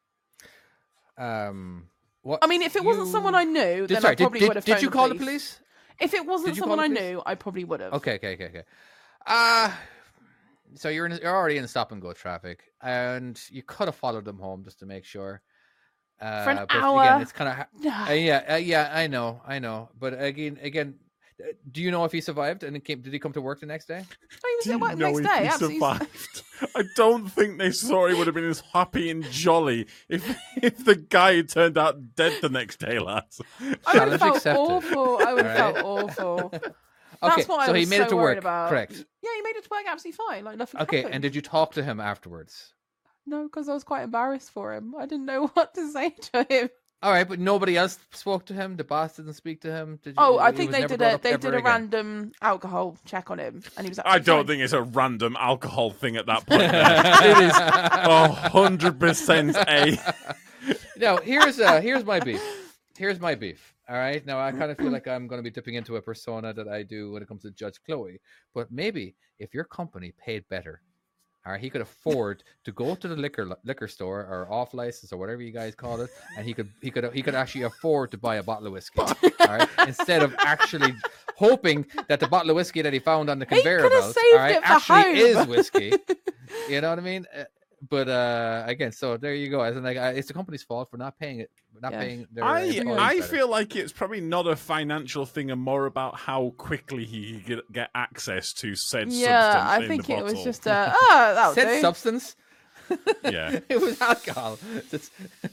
Um, what? I mean, if it wasn't you- someone I knew, Did, then sorry, I probably did, would did, have. did phoned you the call police. the police? If it wasn't Did you call someone I the police? knew, I probably would have. Okay, okay, okay, okay. Uh so you're in, you're already in stop and go traffic, and you could have followed them home just to make sure. Uh, For an but hour. again, it's kind of Yeah. uh, yeah, uh, yeah. I know, I know. But again, again, uh, do you know if he survived and it came? Did he come to work the next day? Oh, he Do was you at work the know next if day. he Absolutely. survived? I don't think they saw he would have been as happy and jolly if if the guy had turned out dead the next day, lads. I would have Challenge felt accepted. awful. I would have Alright. felt awful. Okay, That's what so I was he made so it to worried work. about. Correct. Yeah, he made it to work absolutely fine. Like nothing Okay, happened. and did you talk to him afterwards? No, because I was quite embarrassed for him. I didn't know what to say to him. All right, but nobody else spoke to him. The boss didn't speak to him. Did you, Oh, I he think was they never did brought a up they ever did a again? random alcohol check on him, and he was. I absolutely don't fine. think it's a random alcohol thing at that point. There. It is a hundred percent a. Now, here's uh, here's my beef. Here's my beef. All right. Now, I kind of feel like I'm going to be dipping into a persona that I do when it comes to Judge Chloe. But maybe if your company paid better, all right, he could afford to go to the liquor liquor store or off license or whatever you guys call it, and he could he could he could actually afford to buy a bottle of whiskey, all right, instead of actually hoping that the bottle of whiskey that he found on the He conveyor could have belt, saved all right, it for actually home. is whiskey. You know what I mean? Uh, But uh, again, so there you go. As in, like, uh, it's the company's fault for not paying it, not Yeah. paying their. I employees I better. feel like it's probably not a financial thing, and more about how quickly he could get access to said Yeah, substance I in think the it was bottle. just uh, oh, that'll said do. substance. Yeah. It was alcohol. That's-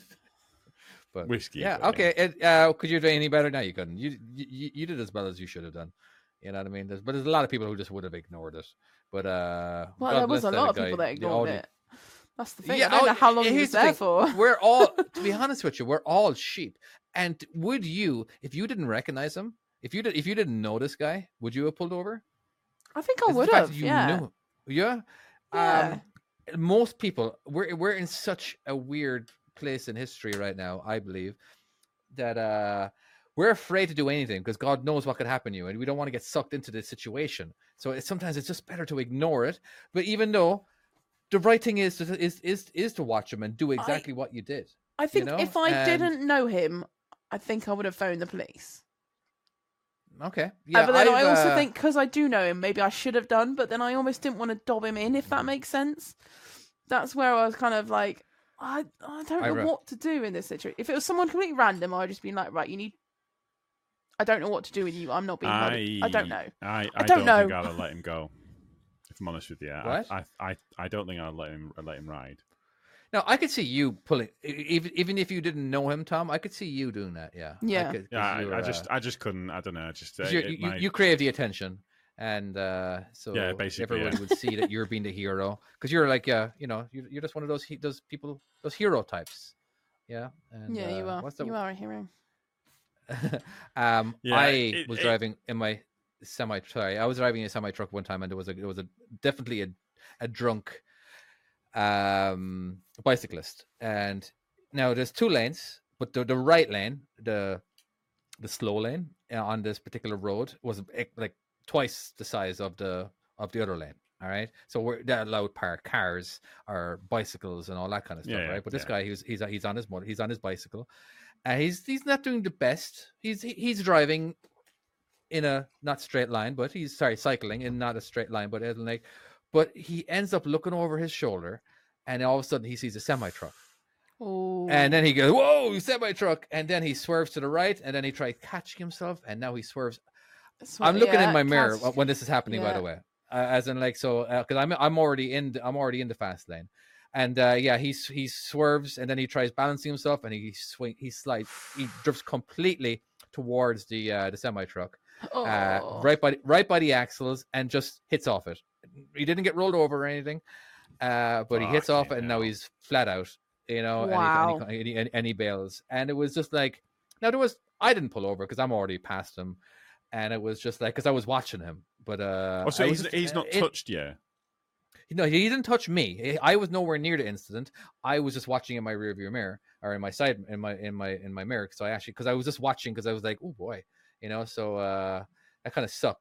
but Whiskey, Yeah. but Okay. It, uh, could you do any better? No, you couldn't. You, you you did as well as you should have done. You know what I mean? There's, but there's a lot of people who just would have ignored it. But uh, Well, God there was bless a that lot of guy. people that The ignored audi- it. That's the thing. Yeah, I don't oh, know how long he here's was the there thing. for. We're all, to be honest with you, we're all sheep. And would you, if you didn't recognize him, if you did, if you didn't know this guy, would you have pulled over? I think I It's the would fact have. that you Yeah. knew- Yeah. Yeah. Um, most people, we're we're in such a weird place in history right now, I believe, that uh, we're afraid to do anything because God knows what could happen to you, and we don't want to get sucked into this situation. So it's, sometimes it's just better to ignore it. But even though the right thing is to, is is is to watch him and do exactly what you did. I think know, if I and- didn't know him, I think I would have phoned the police. Okay. Yeah, but then I've, I also uh, think because I do know him, maybe I should have done. But then I almost didn't want to dob him in, if that makes sense. That's where I was kind of like, I I don't I know re- what to do in this situation. If it was someone completely random, I'd just been like, right, you need. I don't know what to do with you. I'm not being. I, I don't know. I, I, I don't, don't think know. I'd have let him go. If I'm honest with you, I, What? I, I, I don't think I'd let him let him ride. No, I could see you pulling, e- even even if you didn't know him, Tom. I could see you doing that. Yeah. I Yeah. could- 'cause Yeah, you're, I, I uh, just I just couldn't. I don't know. Just uh, 'cause you, it you, might- you crave the attention, and uh, so Yeah, basically, everyone yeah. would see that you're being the hero because you're like, uh, you know, you're, you're just one of those he- those people, those hero types. Yeah. And, Yeah, you uh, are. What's the, You are a hero. um, Yeah, I it- was it- driving in my semi. Sorry, I was driving a semi truck one time, and there was a there was a definitely a a drunk um bicyclist, and now there's two lanes, but the the right lane, the the slow lane uh, on this particular road was eh, like twice the size of the of the other lane. All right, so we're they're allowed park cars or bicycles and all that kind of stuff, Yeah, yeah, right? But this yeah. guy, he's he's he's on his motor, he's on his bicycle, and he's he's not doing the best. He's he- he's driving in a not straight line, but he's sorry cycling in not a straight line, but as in like, but he ends up looking over his shoulder, and all of a sudden he sees a semi truck. Oh. And then he goes, "Whoa, semi truck!" And then he swerves to the right, and then he tries catching himself, and now he swerves. I'm looking in my mirror catch- when this is happening, by yeah. the way, uh, as in like so, because I'm I'm already in the, I'm already in the fast lane, and uh, yeah, he he swerves, and then he tries balancing himself, and he swing he slides, he drifts completely towards the uh, the semi truck, Oh. uh, right by right by the axles, and just hits off it. He didn't get rolled over or anything, uh, but he hits off it, and now hell. he's flat out. You know, Wow. and, he, and, he, and, he, and he bails, and it was just like, now there was I didn't pull over because I'm already past him, and it was just like because I was watching him, but uh, Oh, so I he's, was just- he's not it- touched yet. No, he didn't touch me. I was nowhere near the incident. I was just watching in my rearview mirror or in my side in my in my in my mirror. So I actually because I was just watching because I was like, oh boy, you know. So uh, that kind of sucked.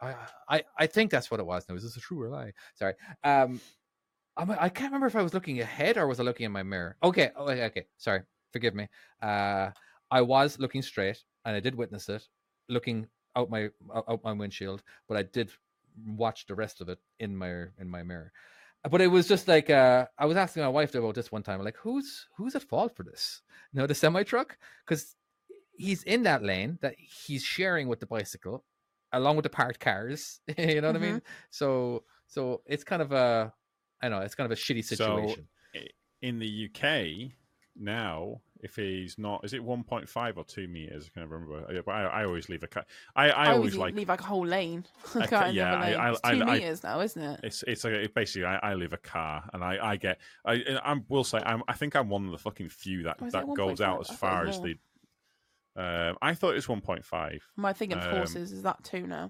I, I, I think that's what it was. Now, is this a true or lie? Sorry. Um, I'm, I can't remember if I was looking ahead or was I looking in my mirror. Okay, oh, okay, okay. Sorry, forgive me. Uh, I was looking straight, and I did witness it, looking out my out my windshield. But I did watch the rest of it in my in my mirror. But it was just like uh, I was asking my wife about this one time. Like, who's who's at fault for this? You know, the semi truck, because he's in that lane that he's sharing with the bicycle, along with the parked cars. You know what Mhm. I mean? So so it's kind of a, I know it's kind of a shitty situation. So i- in the U K now, if he's not, is it one point five or two meters? I can't remember. Yeah, but I, I always leave a car. I, I, I always always like. leave like a whole lane. I I can't ca- have yeah, a lane. I- It's I- two I- meters now, isn't it? It's it's like it basically I, I leave a car and I, I get I I will say I'm I think I'm one of the fucking few that Oh, is that it goes out as one point five? I thought far it as was the. Um, I thought it was one point five. My thing of Um, horses is that two now.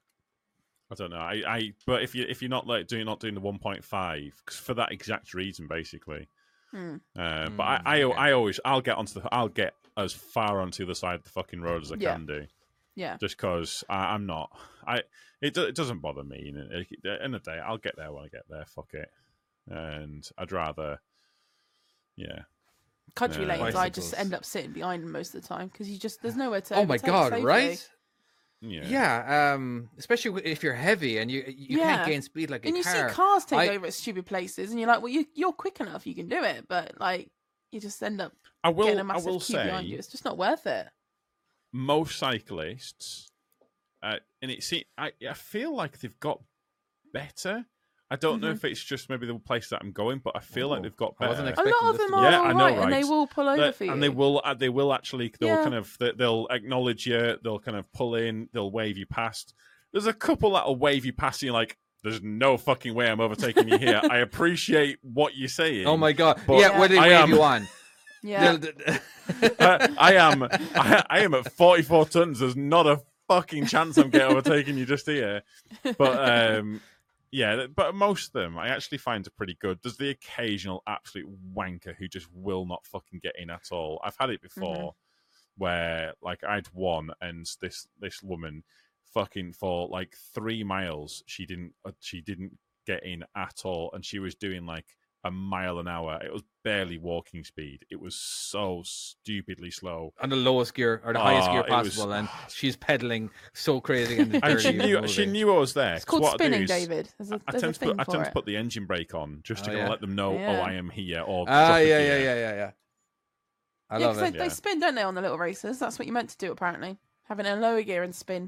I don't know. I, I but if you if you're not like doing not doing the one point five for that exact reason basically. Hmm. Uh, Mm, but I, I okay. I always I'll get onto the I'll get as far onto the side of the fucking road as I Yeah. can do. Yeah. Just because I'm not, I it, do- it doesn't bother me. And at the end of the day, I'll get there when I get there. Fuck it. And I'd rather, yeah. Country Uh, lanes, I Bicycles. just end up sitting behind them most of the time because you just there's nowhere to. Oh my overtake god! safely. Right? Yeah. Yeah. Um. Especially if you're heavy and you you Yeah. can't gain speed like a And you car. see cars take I- over at stupid places, and you're like, well, you you're quick enough, you can do it, but like you just end up I will. getting a I massive will queue behind you. say, It's just not worth it. most cyclists, uh, and it see, I I feel like they've got better. I don't know Mhm. if it's just maybe the place that I'm going, but I feel like Oh, they've got I wasn't better. A expecting lot of this them to are be- Yeah, I all know, right, and they right? will pull over That- for you. and they will uh, they will actually they'll Yeah. kind of they- they'll acknowledge you, they'll kind of pull in, they'll wave you past. There's a couple that'll wave you past and you're like, there's no fucking way I'm overtaking you here. I appreciate what you're saying. Oh my god! But Yeah, where they I wave am- you on? Yeah. I, I am I, I am at forty-four tons. There's not a fucking chance I'm getting overtaking you just here. But um yeah, but most of them I actually find are pretty good. There's the occasional absolute wanker who just will not fucking get in at all. I've had it before where like I'd won and this this woman fucking for like three miles she didn't uh, she didn't get in at all, and she was doing like a mile an hour. It was barely walking speed. It was so stupidly slow. On the lowest gear or the highest Oh, gear it was- possible, and she's pedaling so crazy and dirty. And she knew and she moving. knew I was there. It's 'cause called what I do spinning, is David. There's a, I there's a tend to thing put I for tend to it. put the engine brake on just to Oh, kind of yeah. let them know, Yeah. oh, I am here. Or Ah, drop a yeah, yeah, gear. yeah, yeah, yeah. I yeah, love 'cause it. they, they Yeah. spin, don't they, on the little races? That's what you're meant to do, apparently. Having a lower gear and spin.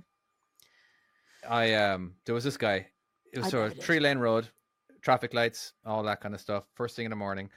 I um, there was this guy. It was I sort bet of it three lane road, traffic lights, all that kind of stuff. First thing in the morning,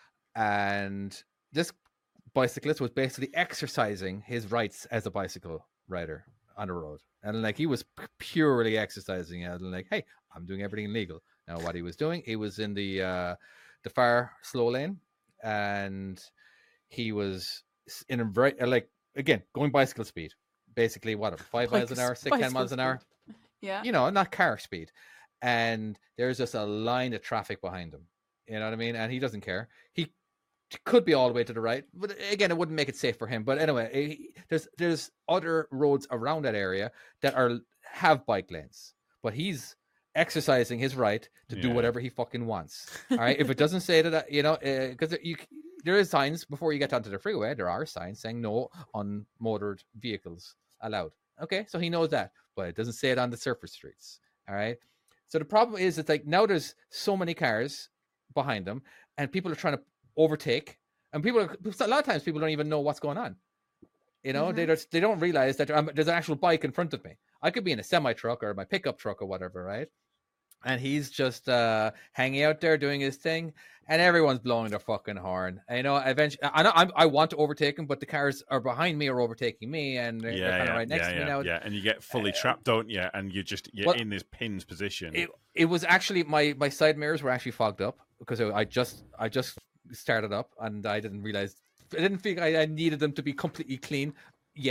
and this bicyclist was basically exercising his rights as a bicycle rider on the road, and like he was p- purely exercising it, and like, hey, I'm doing everything legal. Now, what he was doing, he was in the uh, the far slow lane, and he was s- in a very uh, like again going bicycle speed, basically whatever five miles an Bike- hour, six ten bicycle miles an hour. speed. Yeah. You know, not car speed. And there's just a line of traffic behind him. You know what I mean? And he doesn't care. He could be all the way to the right, but again, it wouldn't make it safe for him. But anyway, he- there's there's other roads around that area that are have bike lanes, but he's exercising his right to do Yeah. whatever he fucking wants. All right, if it doesn't say that, you know, because you there is signs before you get onto the freeway. There are signs saying no unmotored vehicles allowed. Okay, so he knows that, but it doesn't say it on the surface streets. All right. So the problem is, it's like now there's so many cars behind them, and people are trying to overtake, and people are, a lot of times people don't even know what's going on. You know, they don't they don't realize that um, there's an actual bike in front of me. I could be in a semi truck or my pickup truck or whatever, right? And he's just uh, hanging out there doing his thing, and everyone's blowing their fucking horn. And, you know, eventually, I know I'm, I want to overtake him, but the cars are behind me or overtaking me, and they're, they're Yeah, kind of yeah, right next yeah, to me yeah, now. yeah, and you get fully Uh, trapped, don't you? And you just you're well, in this pin's position. It, it was actually my my side mirrors were actually fogged up because I I just I just started up and I didn't realize I didn't think I, I needed them to be completely clean yet.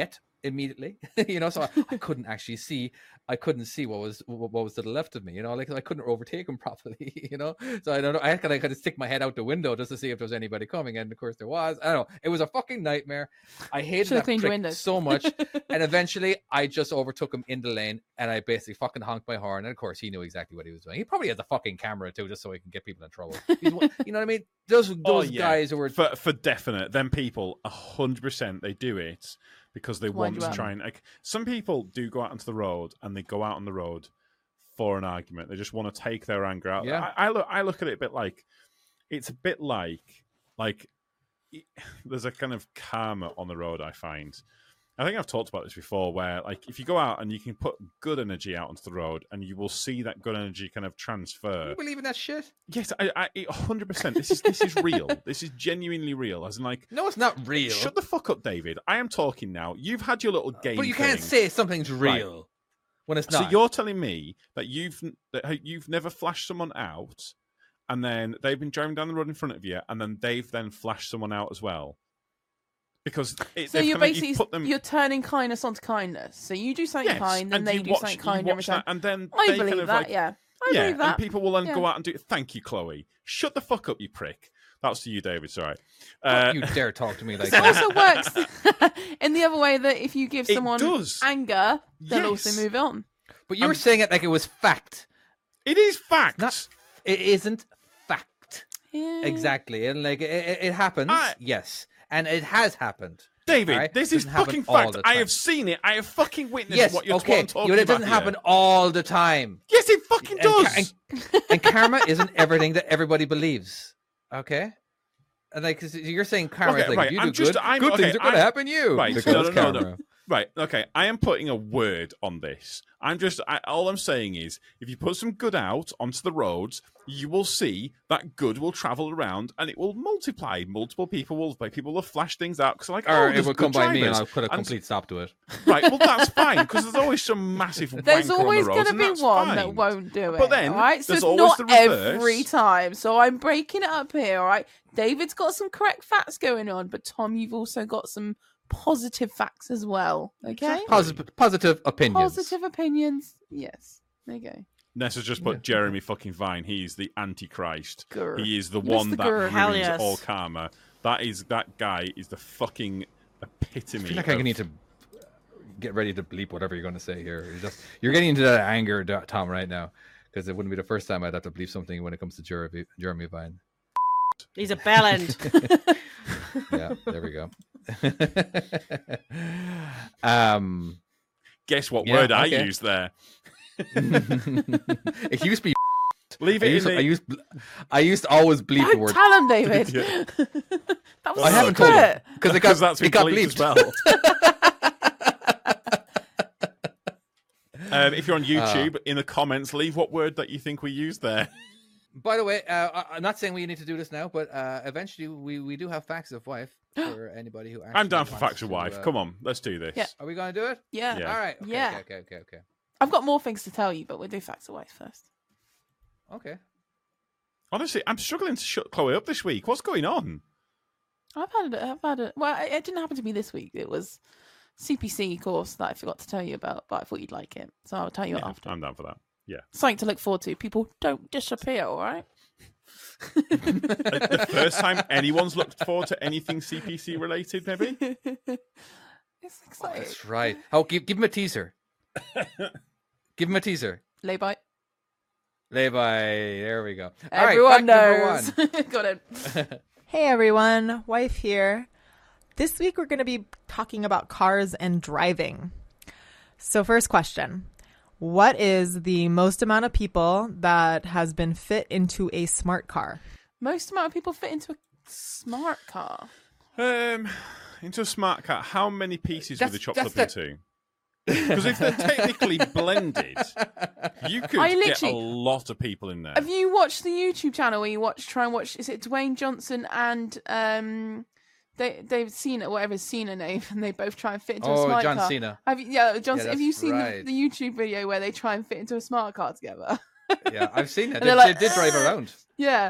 immediately, you know, so I, I couldn't actually see, I couldn't see what was what was to the left of me, you know, like I couldn't overtake him properly, you know, so I don't know, I had to kind of stick my head out the window just to see if there was anybody coming, and of course there was. I don't know, it was a fucking nightmare. I hated Should've that cleaned your prick windows. so much, and eventually I just overtook him in the lane, and I basically fucking honked my horn, and of course he knew exactly what he was doing. He probably had the fucking camera too, just so he can get people in trouble. He's one- you know what I mean? Those those Oh, yeah. guys who were For for definite, them people, a hundred percent, they do it because they Wind want you to up. try and like. Some people do go out onto the road and they go out on the road for an argument. They just want to take their anger out. Yeah. I, I look, I look at it a bit like it's a bit like like there's a kind of karma on the road. I find. I think I've talked about this before, where like if you go out and you can put good energy out onto the road, and you will see that good energy kind of transfer. you believe in that shit? Yes, I, I, a hundred percent. This is this is real. This is genuinely real. As in, like, No, it's not real. shut the fuck up, David. I am talking now. You've had your little game, But you can't thing. say something's Right. real when it's So not. you're telling me that you've that you've never flashed someone out, and then they've been driving down the road in front of you, and then they've then flashed someone out as well. Because it, So they've you're kind of- basically you've put them. you're turning kindness onto kindness. So you do something Yes, kind, and and they you do watch, something you kind in watch return. that, and then I they believe kind of that. like, yeah, I yeah, believe that. and people will then Yeah. go out and do. Thank you, Chloe. Shut the fuck up, you prick. That's to you, David. Sorry. Don't Uh, you dare talk to me like It that. also works in the other way that if you give It someone does. anger, they'll Yes. also move on. But you were I'm- saying it like it was fact. it is fact. Not- It isn't fact. Yeah. Exactly. And like it, it, it happens, I- yes. And it has happened. David, Alright? this is Doesn't happen fucking all fact. the I time. have seen it. I have fucking witnessed Yes, what you're okay. what I'm talking But it about doesn't here. happen all the time. Yes, it fucking And ca- does. And, and karma isn't everything that everybody believes. Okay? And like 'cause you're saying karma Okay, is like right, if you I'm do just- good, I'm- good okay, things are going to I'm- happen to you. Right, Because no, it's no, no, no. karma. Right, okay. I am putting a word on this. I'm just, I, all I'm saying is, if you put some good out onto the roads, you will see that good will travel around and it will multiply. Multiple people will, like, people will flash things out because, like, Or oh, it there's will good come by me and drivers. I'll put a And- complete stop to it. Right, well, that's fine because there's always some massive There's wanker always on the roads, going to and be that's one fine. that won't do it. But then, all right? So there's it's always not the reverse. every time. So I'm breaking it up here. All right, David's got some correct facts going on, but Tom, you've also got some positive facts as well. Okay, Positive, positive opinions. positive opinions. Yes, there you go. Nessa's just put Jeremy fucking Vine. He is the Antichrist. Grr. He is the He was one the that grr. ruins Hell yes. all karma. That is that guy is the fucking I epitome. feel like I of- need to get ready to bleep whatever you're going to say here. You're just you're getting into that anger, Do- Tom, right now, because it wouldn't be the first time I'd have to bleep something when it comes to Jeremy, Jeremy Vine. He's a bellend. Yeah, there we go. um, Guess what Yeah, word I okay. used there? it used to be. Leave I it used, in to, I the. used I used to always bleep the Don't word tell him, David. Yeah. That was I a haven't told him secret. because it got Because that's it been got bleeped bleeped. as well. um, if you're on Uh. YouTube, in the comments, leave what word that you think we used there. By the way, uh, I- I'm not saying we need to do this now, but uh, eventually we, we do have facts of wife for anybody who. Actually I'm down for wants facts of to, wife. uh, Come on, let's do this. Yeah. Are we going to do it? Yeah. Yeah. All right. Okay, Yeah. Okay. Okay. Okay. I've got more things to tell you, but we'll do facts of wife first. Okay. Honestly, I'm struggling to shut Chloe up this week. What's going on? I've had a, I've had a, well, it it didn't happen to me this week. It was C P C course that I forgot to tell you about, but I thought you'd like it, so I'll tell you Yeah, after. I'm down for that. Yeah. Something to look forward to. People don't disappear, all right? Like the first time anyone's looked forward to anything C P C related, maybe. It's exciting. That's right. Oh, give give him a teaser. Give him a teaser. Lay by. Lay by. There we go. All right, Everyone fact number knows. Got it. one. Hey everyone, Wife here. This week we're going to be talking about cars and driving. So first question, what is the most amount of people that has been fit into a smart car? Most amount of people fit into a smart car. Um, into a smart car, how many pieces were That's- they chopped that's up the- into? Because if they're technically blended, you could I get a literally- lot of people in there. Have you watched the YouTube channel where you watch, try and watch, is it Dwayne Johnson and um, they, David Cena, whatever his Cena name, and they both try and fit into a Oh, smart John car? Cena. Have you, yeah, Johnson, Yeah, have you that's seen right. the, the YouTube video where they try and fit into a smart car together? Yeah, I've seen it. And They, they're like, they did drive "Ugh." around. Yeah.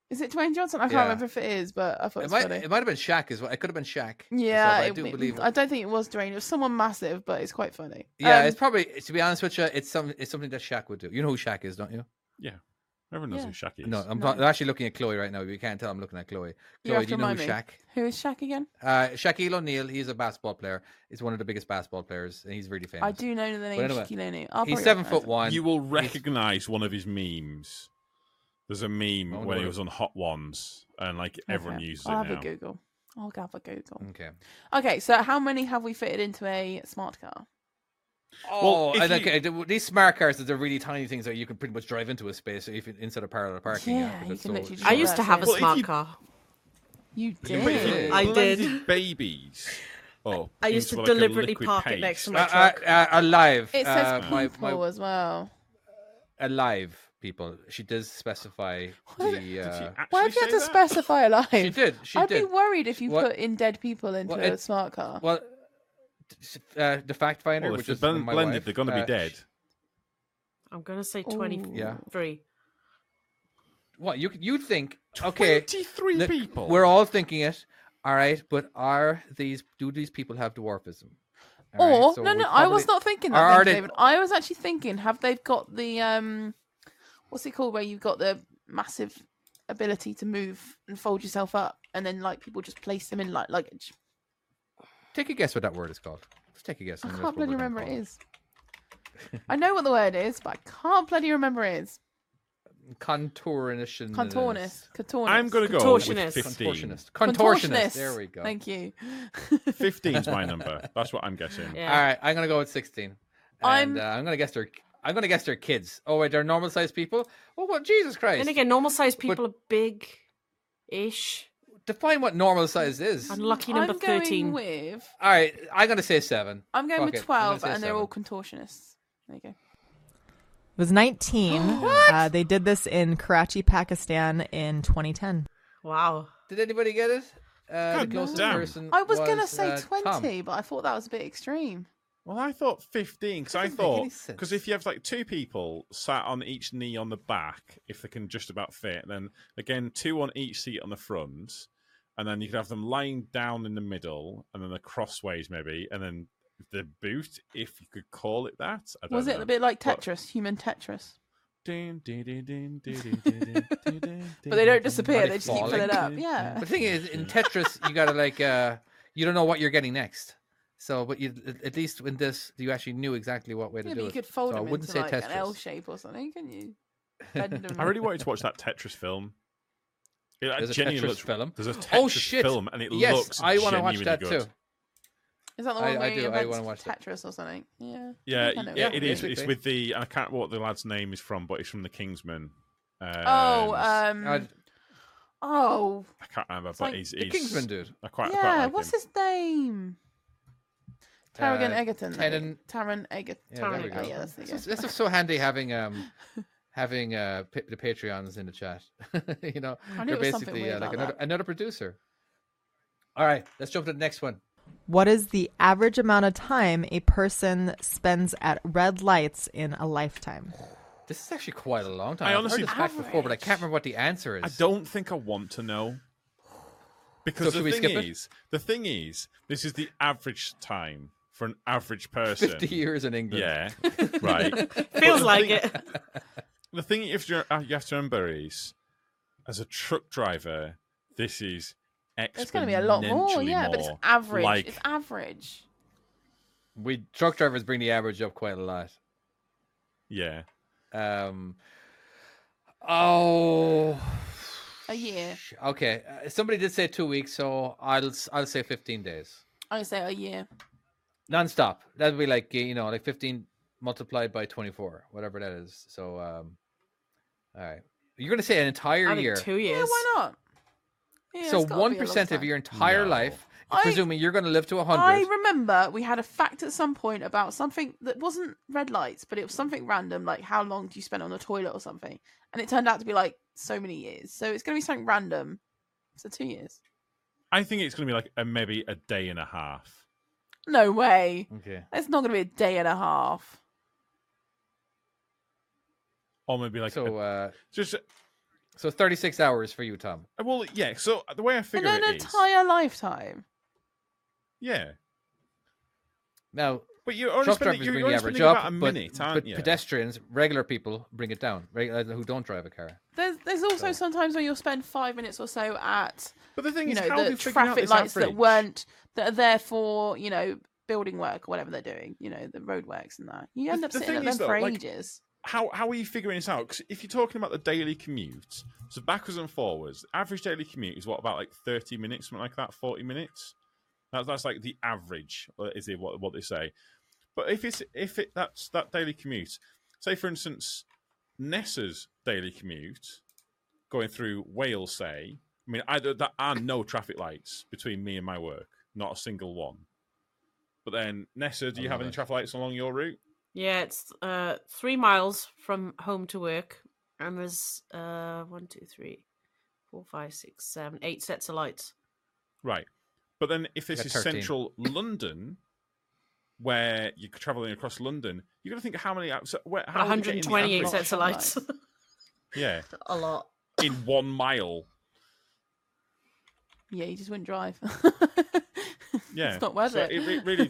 Is it Dwayne Johnson? I can't Yeah. remember if it is, but I thought it It was might, funny. it might have been Shaq as well. It could have been Shaq. Yeah, So, but I it- do it- believe. I don't think it was Dwayne. It was someone massive, but it's quite funny. Yeah, Um, it's probably. To be honest with you, it's some. It's something that Shaq would do. You know who Shaq is, don't you? Yeah. Everyone knows Yeah. who Shaq is. No, I'm, No. I'm actually looking at Chloe right now. You can't tell I'm looking at Chloe. You Chloe, have do to you know who remind me. Shaq? Who is Shaq again? Uh, Shaquille O'Neal. He's a basketball player. He's one of the biggest basketball players, and he's really famous. I do know the name But anyway, Shaquille O'Neal. I'll He's probably seven recognise foot him. one. You will He's- recognize one of his memes. There's a meme wonder when he what was on Hot Ones, and like everyone Okay. uses I'll it have now. a Google. I'll have a Google. Okay. Okay, so how many have we fitted into a smart car? Oh, if and you- okay, th- these smart cars, they're really tiny things that you can pretty much drive into a space if you, instead of parallel parking. Yeah, because you it's can so literally just short. I used to have a Well, if smart you- car. You But if you did. I did. blended babies. Oh, I used to into, like, a deliberately liquid park it paste. next to Uh, my uh, truck. uh, alive. It says uh, my, people my, as well. alive people. She does specify What? the. Did she Uh, actually Why have you had say to that? specify alive? she did. She I'd did. be worried if you What- put in dead people into Well, a it- smart car. Well, uh, the fact finder, Well, if which they're is one of blend- my blended, wife, they're going to uh, be dead. I'm going to say Ooh. twenty-three. Yeah. What you you'd think? Okay, twenty-three look, people. we're all thinking it. All right, but are these do these people have dwarfism? All right, Or so no, we no, I was probably- not thinking Or that, are thing, they- David. I was actually thinking, have they got the um, what's it called, where you've got the massive ability to move and fold yourself up, and then like people just place them in like luggage. Take a guess what that word is called. Let's take a guess. I and can't that's what bloody we're gonna remember it call is. I know what the word is, but I can't bloody remember it is. Contortionist. Contortionist. Contortionist. I'm going to go with Contortionist. fifteen. Contortionist. Contortionist. There we go. Thank you. fifteen's my number. That's what I'm guessing. Yeah. All right, I'm gonna go with sixteen. I'm- And, uh, I'm gonna guess they're. I'm gonna guess they're kids. Oh wait, they're normal sized people. Oh, what? Jesus Christ! Then again, normal sized people are big-ish. Define what normal size is. Unlucky number I'm going thirteen. with. All right, I'm gonna say seven. I'm going Fuck with it, I'm gonna twelve, say and they're seven. all contortionists. There you go. It was nineteen. Uh, they did this in Karachi, Pakistan in twenty ten. Wow. Did anybody get it? Uh, the God closest damn. person. I was, gonna say uh, twenty, Tom. but I thought that was a bit extreme. Well, I thought fifteen because I Doesn't make any thought sense. because if you have like two people sat on each knee on the back, if they can just about fit, then again two on each seat on the front, and then you could have them lying down in the middle, and then the crossways maybe, and then the boot, if you could call it that. I don't Was it know. a bit like But- Tetris, human Tetris? Dun, dun, dun, dun, dun, dun, dun, dun, dun, But they don't dun, disappear; Are they they just keep falling? filling up. Yeah. The thing is, in Tetris, you gotta like, uh, you don't know what you're getting next. So, but you at least in this, you actually knew exactly what way to Yeah, do but you it. could fold so I them wouldn't into say like an L Tetris. shape or something, couldn't you? Bend them. I really wanted to watch that Tetris film. It There's a genuinely Tetris looks, film. There's a Tetris Oh, shit. film, and it Yes, looks I want to genuinely watch that good. too. Is that the I- one I where do- he I invents wanna watch that. Tetris or something? Yeah. Yeah, I know yeah, that. it is. It's basically. with the I can't remember what the lad's name is from, but it's from the Kingsman. Um, Oh, um, Uh, oh, I can't remember, it's but like he's, the he's Kingsman dude. I quite, I yeah. quite like What's him. his name? Tarragon Uh, Egerton. Taran- Taron Egerton. Yeah, there we Oh, go. yeah, that's the This guy. is, this is so handy having um having uh p- the Patreons in the chat. you know, I knew they're it was something basically weird uh, like about another that. another producer. All right, let's jump to the next one. What is the average amount of time a person spends at red lights in a lifetime? This is actually quite a long time. I I've honestly- heard this fact before, but I can't Average. remember what the answer is. I don't think I want to know. Because So should the we thing skip it? is, the thing is, this is the average time for an average person. Fifty years in England. Yeah, right. Feels the like thing- it. The thing you have, to, you have to remember is, as a truck driver, this is exponentially It's going to be a lot more, yeah, but it's more. average. Like, It's average. We truck drivers bring the average up quite a lot. yeah. Um. Oh. A year. Okay. Uh, somebody did say two weeks, so I'll I'll say fifteen days. I say a year. Non-stop. That'd be like you know like fifteen multiplied by twenty-four, whatever that is. So um. All right. You're gonna say an entire I think year. two Yeah, years. why not? Yeah, So it's gotta one be a long percent of time. your entire No. life, I- presuming you're going to live to a I hundred. remember we had a fact at some point about something that wasn't red lights, but it was something random, like how long do you spend on the toilet or something, and it turned out to be like so many years. So it's going to be something random. So two years. I think it's going to be like a, maybe a day and a half. No way. Okay. It's not going to be a day and a half. Or maybe like So a, uh, just So thirty-six hours for you, Tom. Uh, Well, yeah. So the way I In figure an it is, entire lifetime. yeah. Now, But you're only truck spending, drivers you're, bring you're the only average spending up, about a but, minute, but aren't you? pedestrians, regular people, bring it down. Regular who don't drive a car. There's there's also sometimes when you'll spend five minutes or so at But the thing you is, know how have the you figured out traffic this lights that average? weren't that are there for you know building work or whatever they're doing. You know the roadworks and that. You end The- up the sitting thing at is, them though, for like, ages. How how are you figuring this out? Because if you're talking about the daily commute, so backwards and forwards, the average daily commute is what about like thirty minutes, something like that, forty minutes. That's that's like the average, uh, is it what what they say? But if it's if it that's that daily commute, say for instance, Nessa's daily commute going through Wales, say. I mean, I there are no traffic lights between me and my work, not a single one. But then, Nessa, do I you have love any it. traffic lights along your route? Yeah, it's uh three miles from home to work, and there's uh one, two, three, four, five, six, seven, eight sets of lights. Right. But then if this got is thirteen. central London, where you're travelling across London, you've got to think how many... So where, how are you getting the one hundred twenty-eight average- sets of lights. Yeah, A lot. in one mile. Yeah, you just wouldn't drive. Yeah. It's not worth so it. it re- really...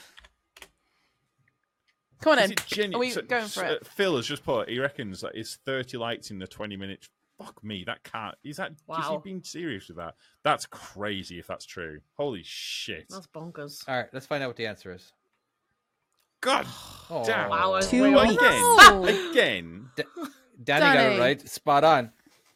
Come on Is then. it genu- Are we so- going so, for it? uh, Phil has just put, he reckons that it's thirty lights in the twenty minutes. Fuck me, that can't... Is that... Is he Wow. being serious with that? That's crazy if that's true. Holy shit. That's bonkers. All right, let's find out what the answer is. God Oh, damn. Wow, I was Two way Well, weeks. again, No. again... Danny, got Danny. it right. Spot on.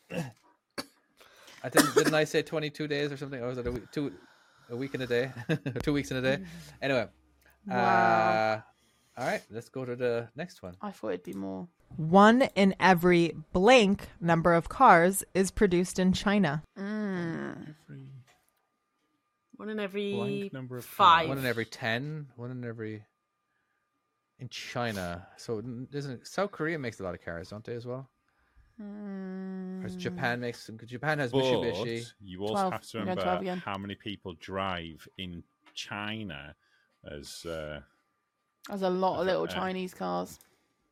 I didn't, didn't I say twenty-two days or something? Or was it a week, two, a week and a day? Two weeks and a day? Anyway. Wow. Uh, all right, let's go to the next one. I thought it'd be more. One in every blank number of cars is produced in China. Mm. One in every Blank number of five. One in every ten. One in every. In China. So isn't South Korea makes a lot of cars, don't they, as well? Or is Japan makes some. Japan has But Mitsubishi. you also twelve. have to We're going remember twelve again. how many people drive in China as uh, There's a lot of little Uh, Chinese cars.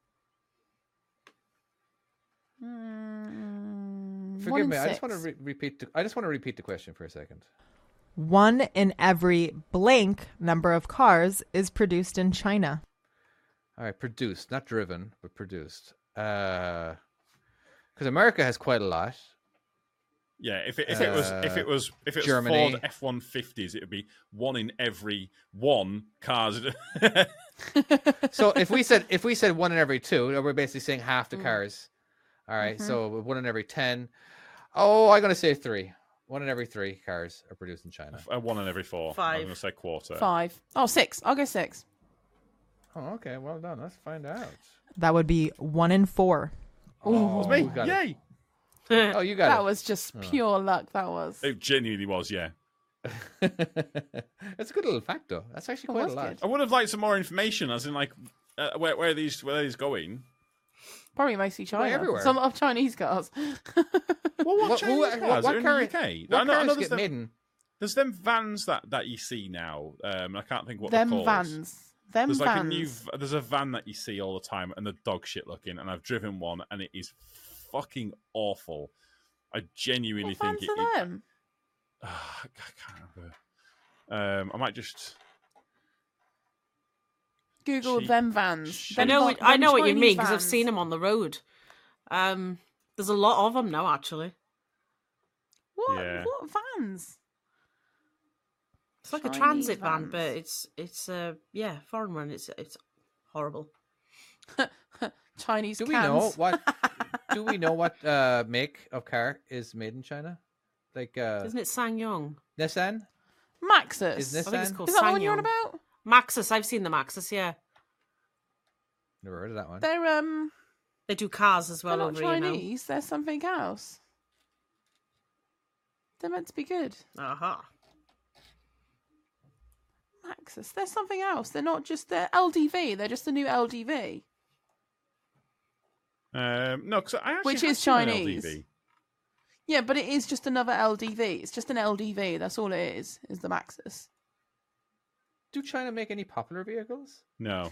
Mm, one Forgive in me. I just want to six. re- repeat. The, I just want to repeat the question for a second. One in every blank number of cars is produced in China. All right, produced, not driven, but produced. Because America has quite a lot. yeah. If it, if it was if Uh, it was if it was Germany. Ford F one fifties, it would be one in every one cars. So if we said if we said one in every two, then we're basically saying half the Mm. cars. All right, Mhm. so one in every ten. Oh, I'm gonna say three. One in every three cars are produced in China. Uh, one in every four. I'm Five. going to say quarter. Five. Oh, six. I'll go six. Oh, okay. Well done. Let's find out. That would be one in four. Oh, It's me. we got it. Yay! Oh, you got That it. was just Oh. pure luck. That was. It genuinely was. Yeah. That's a good little fact, though. That's actually It quite a was lot. good. I would have liked some more information, as in like uh, where where are these where are these going? Probably mostly China. everywhere. Some of Chinese cars. Well, what, What- Chinese who- cars? what- what They're in car- the U K. What I know, I cars know there's get them, made in? there's them vans that, that you see now. Um, I can't think what Them they're called. vans. Them There's like vans. a new. v- There's a van that you see all the time, and they're dog shit looking. And I've driven one, and it is fucking awful. I genuinely What think vans it. are it them? Ah, I can't remember. Um, I might just. Google cheap- them vans. cheap- I Them know. va- What, I them know what you Chinese mean because I've vans. seen them on the road. Um, there's a lot of them now, actually. What? Yeah. What vans? It's like Chinese a transit van, vans. but it's it's uh yeah foreign one. It's it's horrible. Chinese Do we cans. know what? do we know what uh, make of car is made in China? Like uh, Isn't it SsangYong? Nissan? Maxus. Is Is, Nissan? I think it's called that the one you're on SsangYong. about? Maxus. I've seen the Maxus. Yeah, Never heard of that one. They're um. they do cars as They're well not over here now. Chinese. They're something else. They're meant to be good. Aha. Maxus. They're something else. They're not just. They're L D V. They're just a new L D V. Um, no, because I actually Which have is seen an Chinese. L D V. Yeah, but it is just another L D V. It's just an L D V. That's all it is. Is the Maxus. Do China make any popular vehicles? No.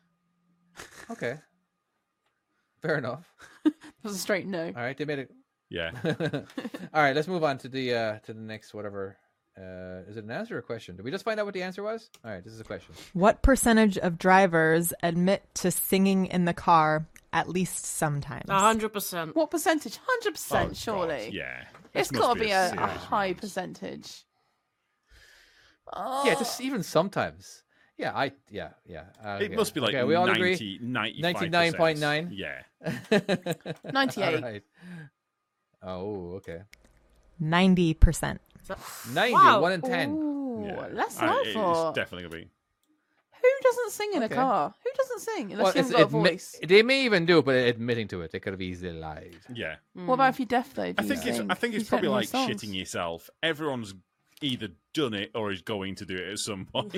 Okay. Fair enough. That was a straight no. All right, they made a Yeah. All right, let's move on to the uh, to the next whatever. Uh, is it an answer or a question? Did we just find out what the answer was? All right, this is a question. What percentage of drivers admit to singing in the car at least sometimes? A hundred percent. What percentage? Hundred Oh, percent, God, surely. Yeah. It's This must got to be a, a serious high amount. percentage. Yeah, just even sometimes. Yeah, I yeah yeah. Uh, It okay. must be like okay, we all ninety, agree. ninety-five percent. ninety-nine point nine? Yeah. ninety-eight. All right. Oh, okay. ninety percent. ninety, Wow. one in ten. Ooh, yeah. that's I- not It's for. definitely going to be. Who doesn't sing in Okay. a car? Who doesn't sing unless Well, you it's haven't got a admi- voice? they may even do it, but admitting to it, they could have easily lied. Yeah. What about if you're deaf though? Do I you think it's sing? I think You it's probably don't know like songs. shitting yourself. Everyone's either done it or is going to do it at some point.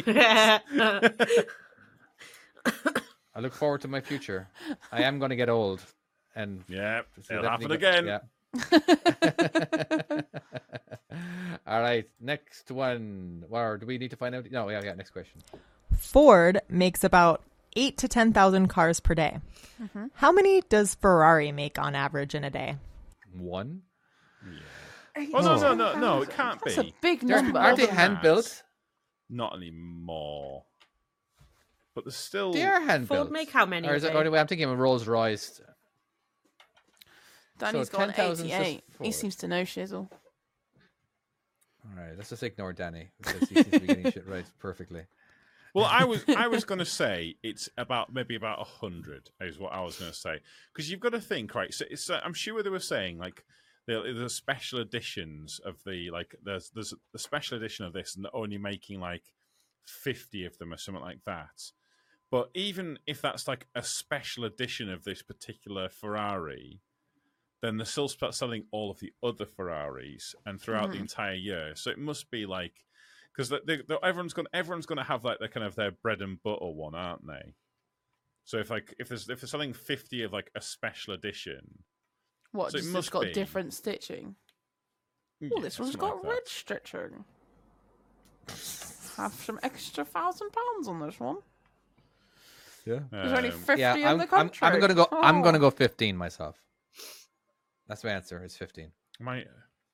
I look forward to my future. I am going to get old, and yeah, so it'll happen definitely go- again. Yeah. All right, next one. Or do we need to find out? No, yeah, yeah. Next question. Ford makes about eight to ten thousand cars per day. Mm-hmm. How many does Ferrari make on average in a day? One. Oh no, no, no, no! It can't That's be. a big They're- number. aren't they than hand that. built? Not anymore. But there's still. They are hand Ford built. make how many? Or a is it? day? Or I'm thinking of Rolls Royce. Danny's So got ten thousand is just eighty-eight. He Ford. seems to know shizzle. All right, let's just ignore Danny because he seems to be getting shit right perfectly. Well, I was I was going to say it's about maybe about a hundred is what I was going to say because you've got to think right. So it's uh, I'm sure they were saying like the the special editions of the like there's there's the special edition of this and they're only making like fifty of them or something like that. But even if that's like a special edition of this particular Ferrari, then they're still sp- selling all of the other Ferraris and throughout the entire year. So it must be like. Because they, they, everyone's going, everyone's going to have like their kind of their bread and butter one, aren't they? So if like if there's if they're selling fifty of like a special edition, What? So it just must it's got be. different stitching. yeah, Oh, this one's something got like that. red stitching. Have some extra thousand pounds on this one. Yeah. There's only Um, fifty Yeah, in I'm, the I'm, country. I'm gonna go. I'm Oh. gonna go fifteen myself. That's my answer. It's fifteen. My,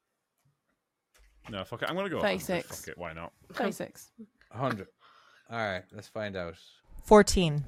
no, fuck it. I'm going to go. thirty-six. Fuck it. Why not? thirty-six. Hundred. All right, let's find out. fourteen.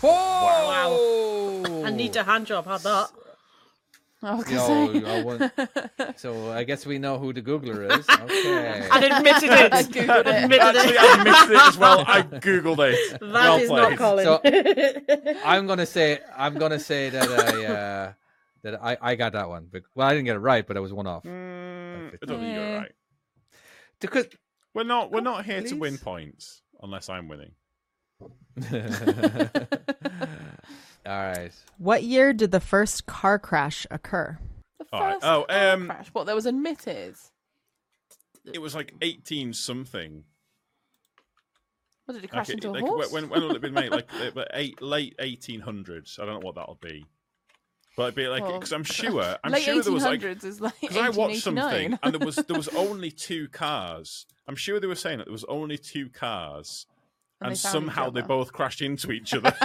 Whoa! I need a hand job. Had that. I was Yo, gonna I want- so I guess we know who the Googler is. Okay. I admitted it. I googled it. Admitted Actually, it. I missed it as well. I googled it. That well is played. not Colin. So- I'm gonna say. I'm gonna say that I. Uh, that I, I got that one. Bec- Well, I didn't get it right, but I was one off. Mm, I don't think you're Yeah. right. Because We're not. We're not here to please. win points unless I'm winning. All right. What year did the first car crash occur? The All right. first Oh, car um, crash. What? There was admitted. It was like eighteen something. What did it crash Like, into a like, horse? when when will it be made? Like uh, but eight, late eighteen hundreds. I don't know what that'll be. But it'd be like Well, because I'm sure I'm Late sure there was like eighteen hundreds is like because I watched something eighteen eighty-nine. and there was there was only two cars. I'm sure they were saying that there was only two cars, And and, they found somehow each they other. both crashed into each other.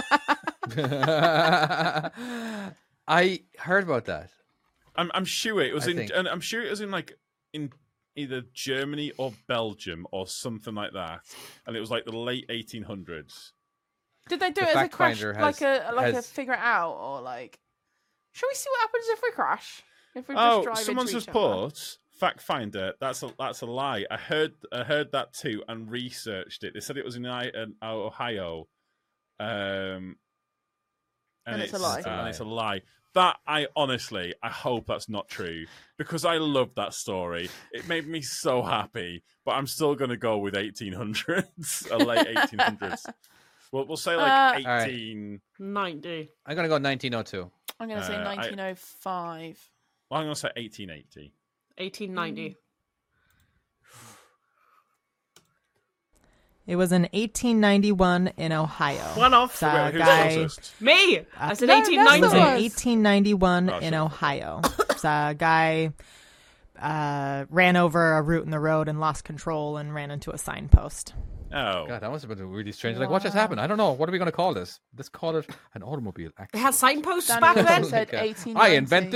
I heard about that. I'm I'm sure it was I in think. and I'm sure it was in like in either Germany or Belgium or something like that, and it was like the late eighteen hundreds. Did they do The it as a fact crash, finder like has- a like a has- figure it out, or like? Shall we see what happens if we crash? If we just Oh, drive someone's into just each other? put fact finder. That's a that's a lie. I heard I heard that too and researched it. They said it was in, I- in Ohio, um, And it's a lie. and it's a lie. That I honestly, I hope that's not true because I love that story. It made me so happy. But I'm still going to go with eighteen hundreds, a late eighteen hundreds. Well, we'll say like Uh, right. eighteen. ninety. I'm gonna go nineteen oh two. I'm going to say Uh, I- nineteen oh five. Well, I'm going to say eighteen eighty. eighteen ninety. It was in eighteen ninety-one in Ohio. One off. It's a Wait, who's guy. closest? Me. I said No, eighteen that's It was the in one. ninety. eighteen ninety-one Oh, in sure. Ohio. It's a guy uh, ran over a root in the road and lost control and ran into a signpost. Oh, God, that must have been really strange. Like, what just happened? I don't know. What are we gonna call this? Let's call it an automobile They accident. had signposts Danny back then. said Okay. eighteen. I invented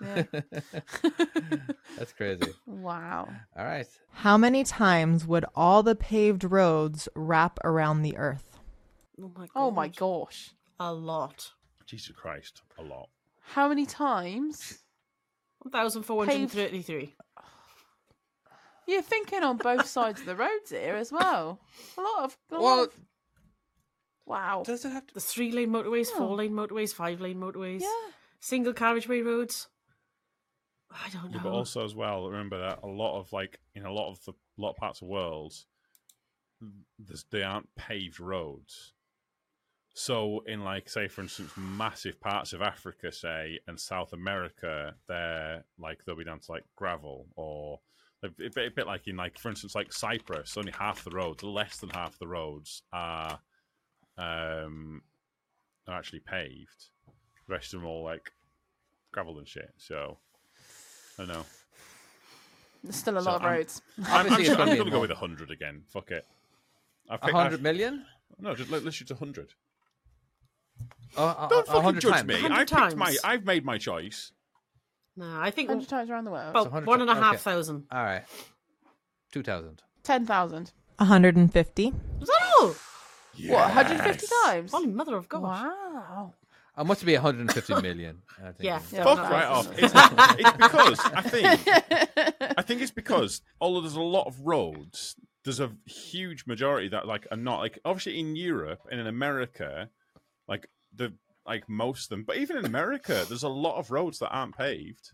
Yeah. That's crazy. Wow. All right. How many times would all the paved roads wrap around the Earth? Oh my god. Oh my gosh. A lot. Jesus Christ, a lot. How many times? one thousand four hundred thirty-three. You're thinking on both sides of the roads here as well. A lot of. A lot Well, of- wow. does it have to? There's three lane motorways, Oh. four lane motorways, five lane motorways, Yeah. single carriageway roads. I don't know. Yeah, but also as well, remember that a lot of like in a lot of the lot of parts of the world, there's, they aren't paved roads. So in like say for instance, massive parts of Africa, say, and South America, they're like they'll be down to like gravel or a bit, a bit like in like for instance like Cyprus, only half the roads, less than half the roads are um are actually paved. The rest of them are all like gravel and shit. So I don't know. There's still a So lot of I'm- roads. I'm, I'm, Obviously, it's just, I'm gonna be going to go more. with one hundred again. Fuck it. I've A picked, hundred I've, million? no, just let, let's shoot one hundred. Oh, a- Don't a fucking hundred judge times. me. one hundred I've picked my. times. I've made my choice. No, I think one hundred times around the world. about one hundred one and a ti- half okay. thousand. All right. Two thousand. ten thousand. one hundred fifty. Was that all? What, one hundred fifty Yes. times? Holy mother of God. Wow. It must be one hundred fifty million. I think. Yeah. Yeah, Fuck no, right that's- off. It's, it's because I think. I think it's because although there's a lot of roads, there's a huge majority that like are not like obviously in Europe and in America, like the like most of them, but even in America, there's a lot of roads that aren't paved.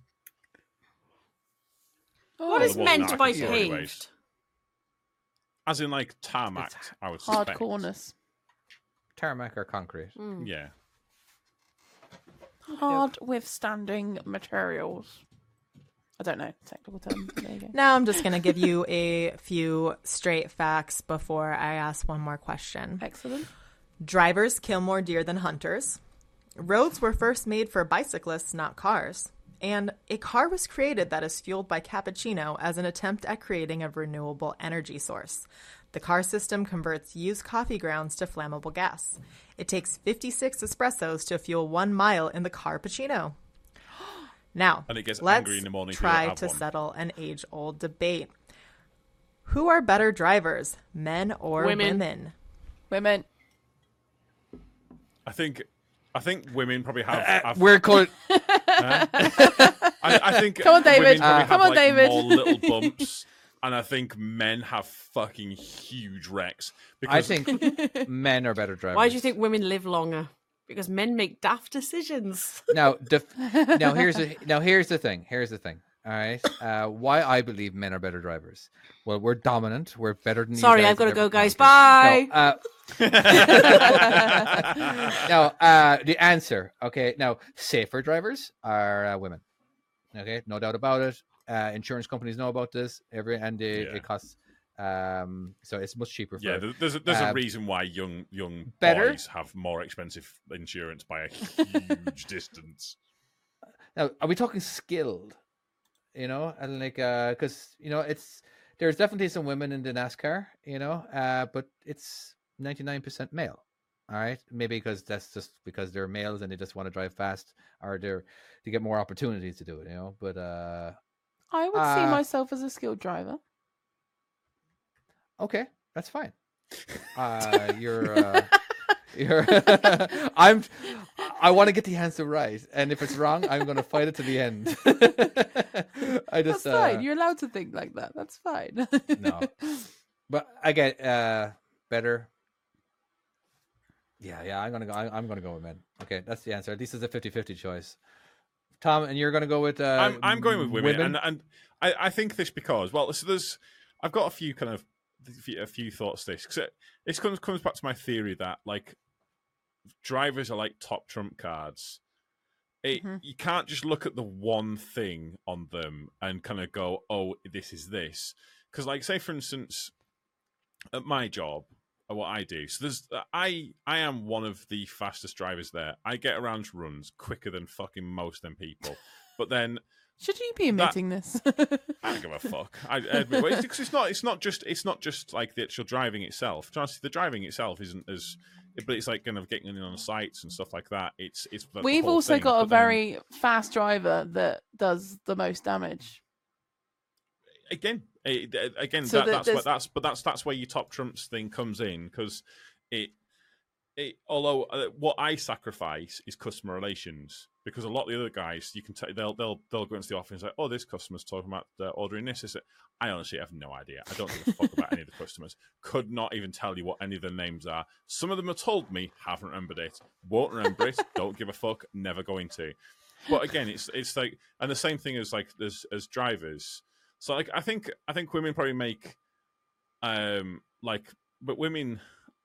Oh, What Well, is the ones that meant I by can see anyways. paved? As in like tarmac, It's I would suspect. hardcoreness. Tarmac or concrete. Mm. Yeah. Hard withstanding materials. I don't know. Technical term. There you go. Now I'm just going to give you a few straight facts before I ask one more question. Excellent. Drivers kill more deer than hunters. Roads were first made for bicyclists, not cars. And a car was created that is fueled by cappuccino as an attempt at creating a renewable energy source. The car system converts used coffee grounds to flammable gas. It takes fifty-six espressos to fuel one mile in the Carpuccino. Now, And it gets let's angry in the morning if you don't try have to one. settle an age-old debate. Who are better drivers, men or Women. women? Women. I think I think women probably have. Uh, have we're called. I, I think Come on, David. women probably Uh, have, come on, like, David. more little bumps, and I think men have fucking huge wrecks. I Because think men are better drivers. Why do you think women live longer? Because men make daft decisions. Now, def- now here's the now here's the thing. Here's the thing. All right. Uh, why I believe men are better drivers. Well, we're dominant. We're better than. you Sorry, guys I've got to have go, ever- guys. No, Bye. No, uh, no, uh, the answer. Okay, now safer drivers are uh, women. Okay, no doubt about it. Uh, insurance companies know about this. Every and it, Yeah. it costs. Um, so it's much cheaper. For, yeah, there- there's a, there's a uh, reason why young young better? boys have more expensive insurance by a huge distance. Now, are we talking skilled? You know, and like, uh, because you know, it's there's definitely some women in the NASCAR. You know, uh, but it's ninety-nine percent male. All right, maybe because that's just because they're males and they just want to drive fast, or they're to get more opportunities to do it. You know, but uh, I would see Uh, myself as a skilled driver. okay, that's fine. Uh, you're. Uh, You're I'm. I want to get the answer right, and if it's wrong, I'm going to fight it to the end. I just That's fine. uh, You're allowed to think like that. That's fine. No. But again, uh, better. Yeah, yeah. I'm gonna go. I, I'm gonna go with men. Okay, that's the answer. At least it's a fifty-fifty choice. Tom, and you're gonna go with. Uh, I'm I'm going with women, and and I, I think this because well, so there's I've got a few kind of a few thoughts. This because it, it comes comes back to my theory that like drivers are like top trump cards. It, Mhm. You can't just look at the one thing on them and kind of go, oh, this is this. Because like say for instance, at my job, or what I do, so there's I I am one of the fastest drivers there. I get around runs quicker than fucking most of them people. But then Should you be admitting this? I don't give a fuck. I admit, well, it's, it's not. It's not just. It's not just like the actual driving itself. Honestly, the driving itself isn't as but it's like kind of getting in on the sites and stuff like that. It's it's. The, We've the whole also thing. got a But then, very fast driver that does the most damage. again, it, again, So that, the- that's there's- what that's but that's that's where your top trumps thing comes in because it. It, although uh, what I sacrifice is customer relations because a lot of the other guys you can t- they'll they'll they'll go into the office and say, oh, this customer's talking about uh, ordering this. Is it? I honestly have no idea. I don't give a fuck about any of the customers. Could not even tell you what any of their names are. Some of them have told me, haven't remembered it, won't remember it, don't give a fuck, never going to. But again, it's it's like, and the same thing as like as as drivers. So like I think I think women probably make, um, like, but women.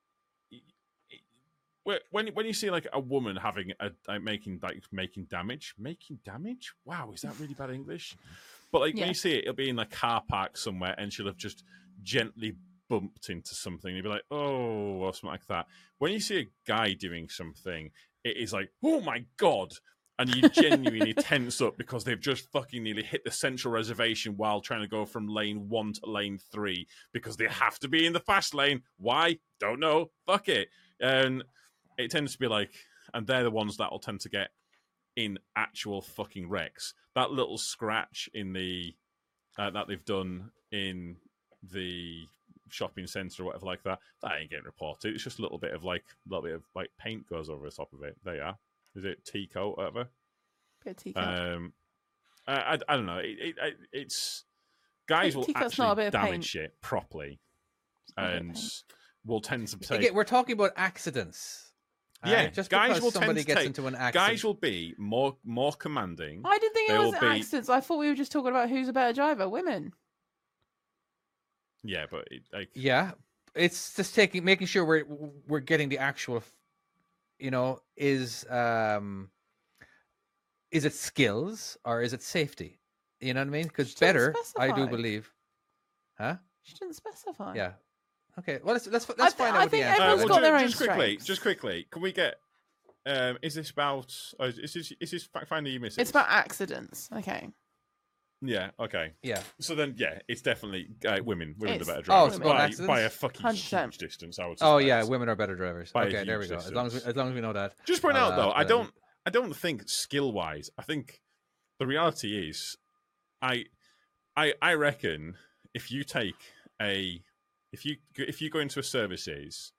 When when you see like a woman having a like, making like making damage, making damage, wow, is that really bad English? But like Yeah. when you see it, it'll be in a car park somewhere, and she'll have just gently bumped into something. You'll be like, oh, or something like that. When you see a guy doing something, it is like, oh my god, and you genuinely tense up because they've just fucking nearly hit the central reservation while trying to go from lane one to lane three because they have to be in the fast lane. Why? Don't know. Fuck it. And it tends to be like, and they're the ones that will tend to get in actual fucking wrecks. That little scratch in the uh, that they've done in the shopping centre or whatever like that, that ain't getting reported. It's just a little bit of like a little bit of like paint goes over the top of it. There you are. Is it tea coat or whatever? Bit of teacup. Um, I, I I don't know. It, it, it it's guys will Teacup's not a actually bit of damage paint. shit properly, not a bit of and paint. will tend to take. Again, we're talking about accidents. Yeah, Alright? Just guys because will tend somebody to gets take- into an accident. Guys will be more more commanding. I didn't think it they was will be- accidents. I thought we were just talking about who's a better driver. Women. Yeah, but it, like, Yeah, it's just taking making sure we're we're getting the actual, you know, is um, is it skills or is it safety? You know what I mean? Because She didn't better, I do specify. believe. Huh? She didn't specify. Yeah. Okay. Well, let's let's let's I thi- find I out what think the answer. Uh, everyone's is. well, got their ju- own just quickly, strengths. just quickly, can we get? Um, is this about? Oh, is this is this fact finding you miss? It's about accidents. Okay. Yeah. Okay. Yeah. So then, yeah, it's definitely uh, women. Women It's- are better Oh, drivers it's about by, accidents? by a fucking one hundred percent. huge distance. I would. Oh suspect. yeah, women are better drivers. By a Okay, there we huge go. As long as we, distance. as long as we know that. Just point I'll, out though, uh, I put it don't, I don't think skill wise. I think the reality is, I, I, I reckon if you take a, if you if you go into a services,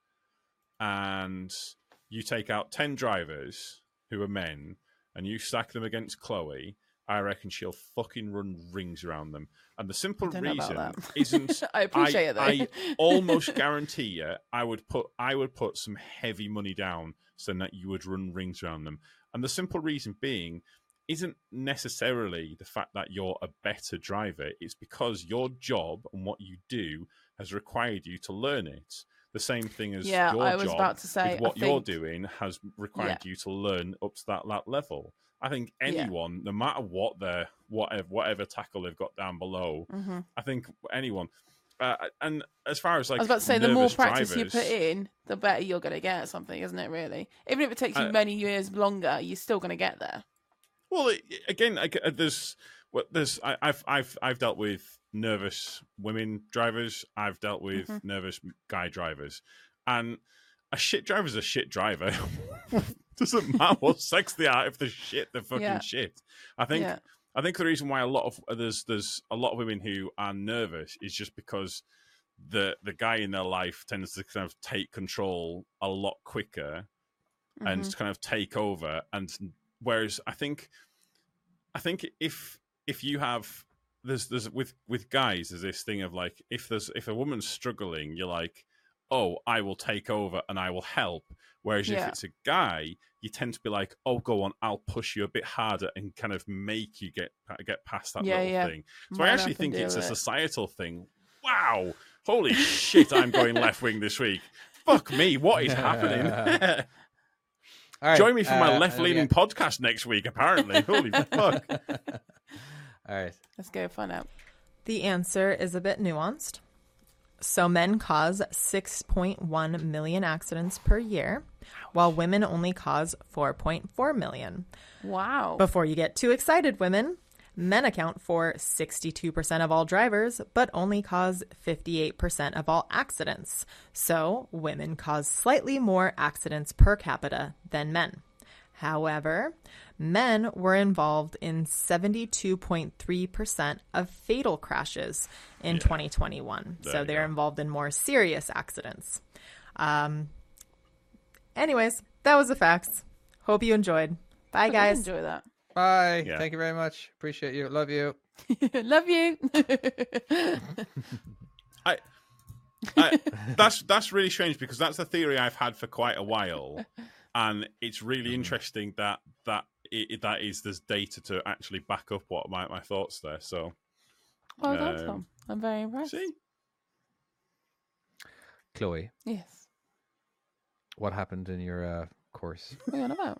and you take out ten drivers who are men, and you stack them against Chloe, I reckon she'll fucking run rings around them. And the simple I don't know about reason that. isn't. I appreciate it though. I almost guarantee you, I would put I would put some heavy money down so that you would run rings around them. And the simple reason being isn't necessarily the fact that you're a better driver. It's because your job and what you do has required you to learn it. The same thing as Yeah, your I was job about to say, with I what you're think- doing has required Yeah. you to learn up to that, that level. I think Yeah. anyone, no matter what their whatever whatever tackle they've got down below, hmm I think anyone. Uh, and as far as like, I was about to say, the more nervous practice drivers, you put in, the better you're going to get at something, isn't it? Really, even if it takes you Uh, many years longer, you're still going to get there. Well, it, again, I, uh, there's well, there's I, I've I've I've dealt with nervous women drivers. I've dealt with Mhm. nervous guy drivers, and a shit driver's a shit driver. Doesn't matter what sex they are. If they're shit, they're fucking Yeah. shit. I think Yeah. I think the reason why a lot of uh, there's there's a lot of women who are nervous is just because the the guy in their life tends to kind of take control a lot quicker and Mhm. to kind of take over. And whereas I think I think if if you have there's there's with with guys there's this thing of like if there's if a woman's struggling, you're like, oh, I will take over and I will help. Whereas if Yeah. it's a guy, you tend to be like, oh, go on, I'll push you a bit harder and kind of make you get get past that Yeah, little yeah. thing. So Man I up actually and think deal it's a with it. societal thing. Wow, holy shit, I'm going left wing this week. Fuck me, what is happening? All right, Join me for my uh, left leaning and podcast next week. Apparently, holy fuck. yeah. All right. Let's go find out. The answer is a bit nuanced. So men cause six point one million accidents per year, while women only cause four point four million. Wow. Before you get too excited, women, Men account for sixty-two percent of all drivers, but only cause fifty-eight percent of all accidents. So women cause slightly more accidents per capita than men. However, men were involved in seventy-two point three percent of fatal crashes in Yeah. twenty twenty-one. There So you they're go. involved in more serious accidents. Um, anyways, that was the facts. Hope you enjoyed. Bye, I did guys. enjoy that. Bye. Yeah. Thank you very much. Appreciate you. Love you. Love you. I, I, that's that's really strange because that's a theory I've had for quite a while, and it's really interesting that that it, that is there's data to actually back up what my, my thoughts there. So, Well done, Um, Tom. I'm very impressed. see, Chloe, Yes. what happened in your uh, course? What are you on about?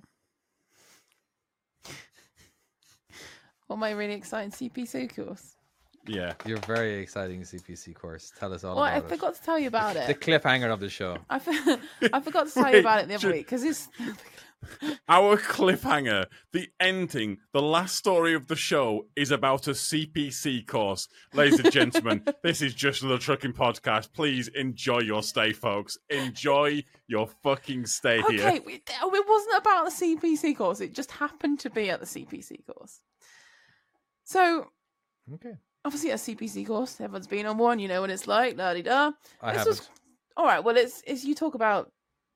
What my really exciting C P C course? yeah, Your very exciting C P C course. Tell us all Well, I about it. forgot to tell you about The it. cliffhanger of the show. I, for- I forgot to tell Wait, you about it the other should- week because it's. our cliffhanger, the ending, the last story of the show is about a C P C course, ladies and gentlemen. This is just another trucking podcast. Please enjoy your stay, folks. Enjoy your fucking stay here. Okay, we- it wasn't about the C P C course. It just happened to be at the C P C course. So, Okay. obviously, a C P C course, everyone's been on one. You know what it's like. La di da. I This haven't. was- All right. Well, it's it's you talk about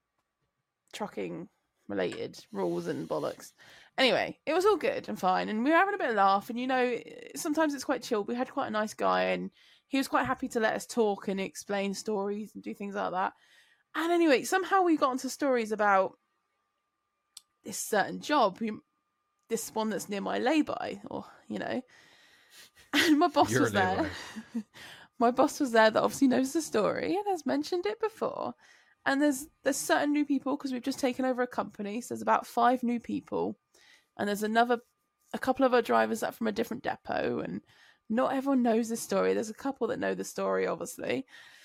trucking related rules and bollocks. Anyway, it was all good and fine, and we were having a bit of laugh. And you know, sometimes it's quite chilled. We had quite a nice guy, and he was quite happy to let us talk and explain stories and do things like that. And anyway, somehow we got onto stories about this certain job, we- this one that's near my lay-by, or you know. And my boss Your was there. My boss was there that obviously knows the story and has mentioned it before. And there's there's certain new people because we've just taken over a company. So there's about five new people, and there's another a couple of our drivers that are from a different depot. And not everyone knows this story. There's a couple that know the story, obviously.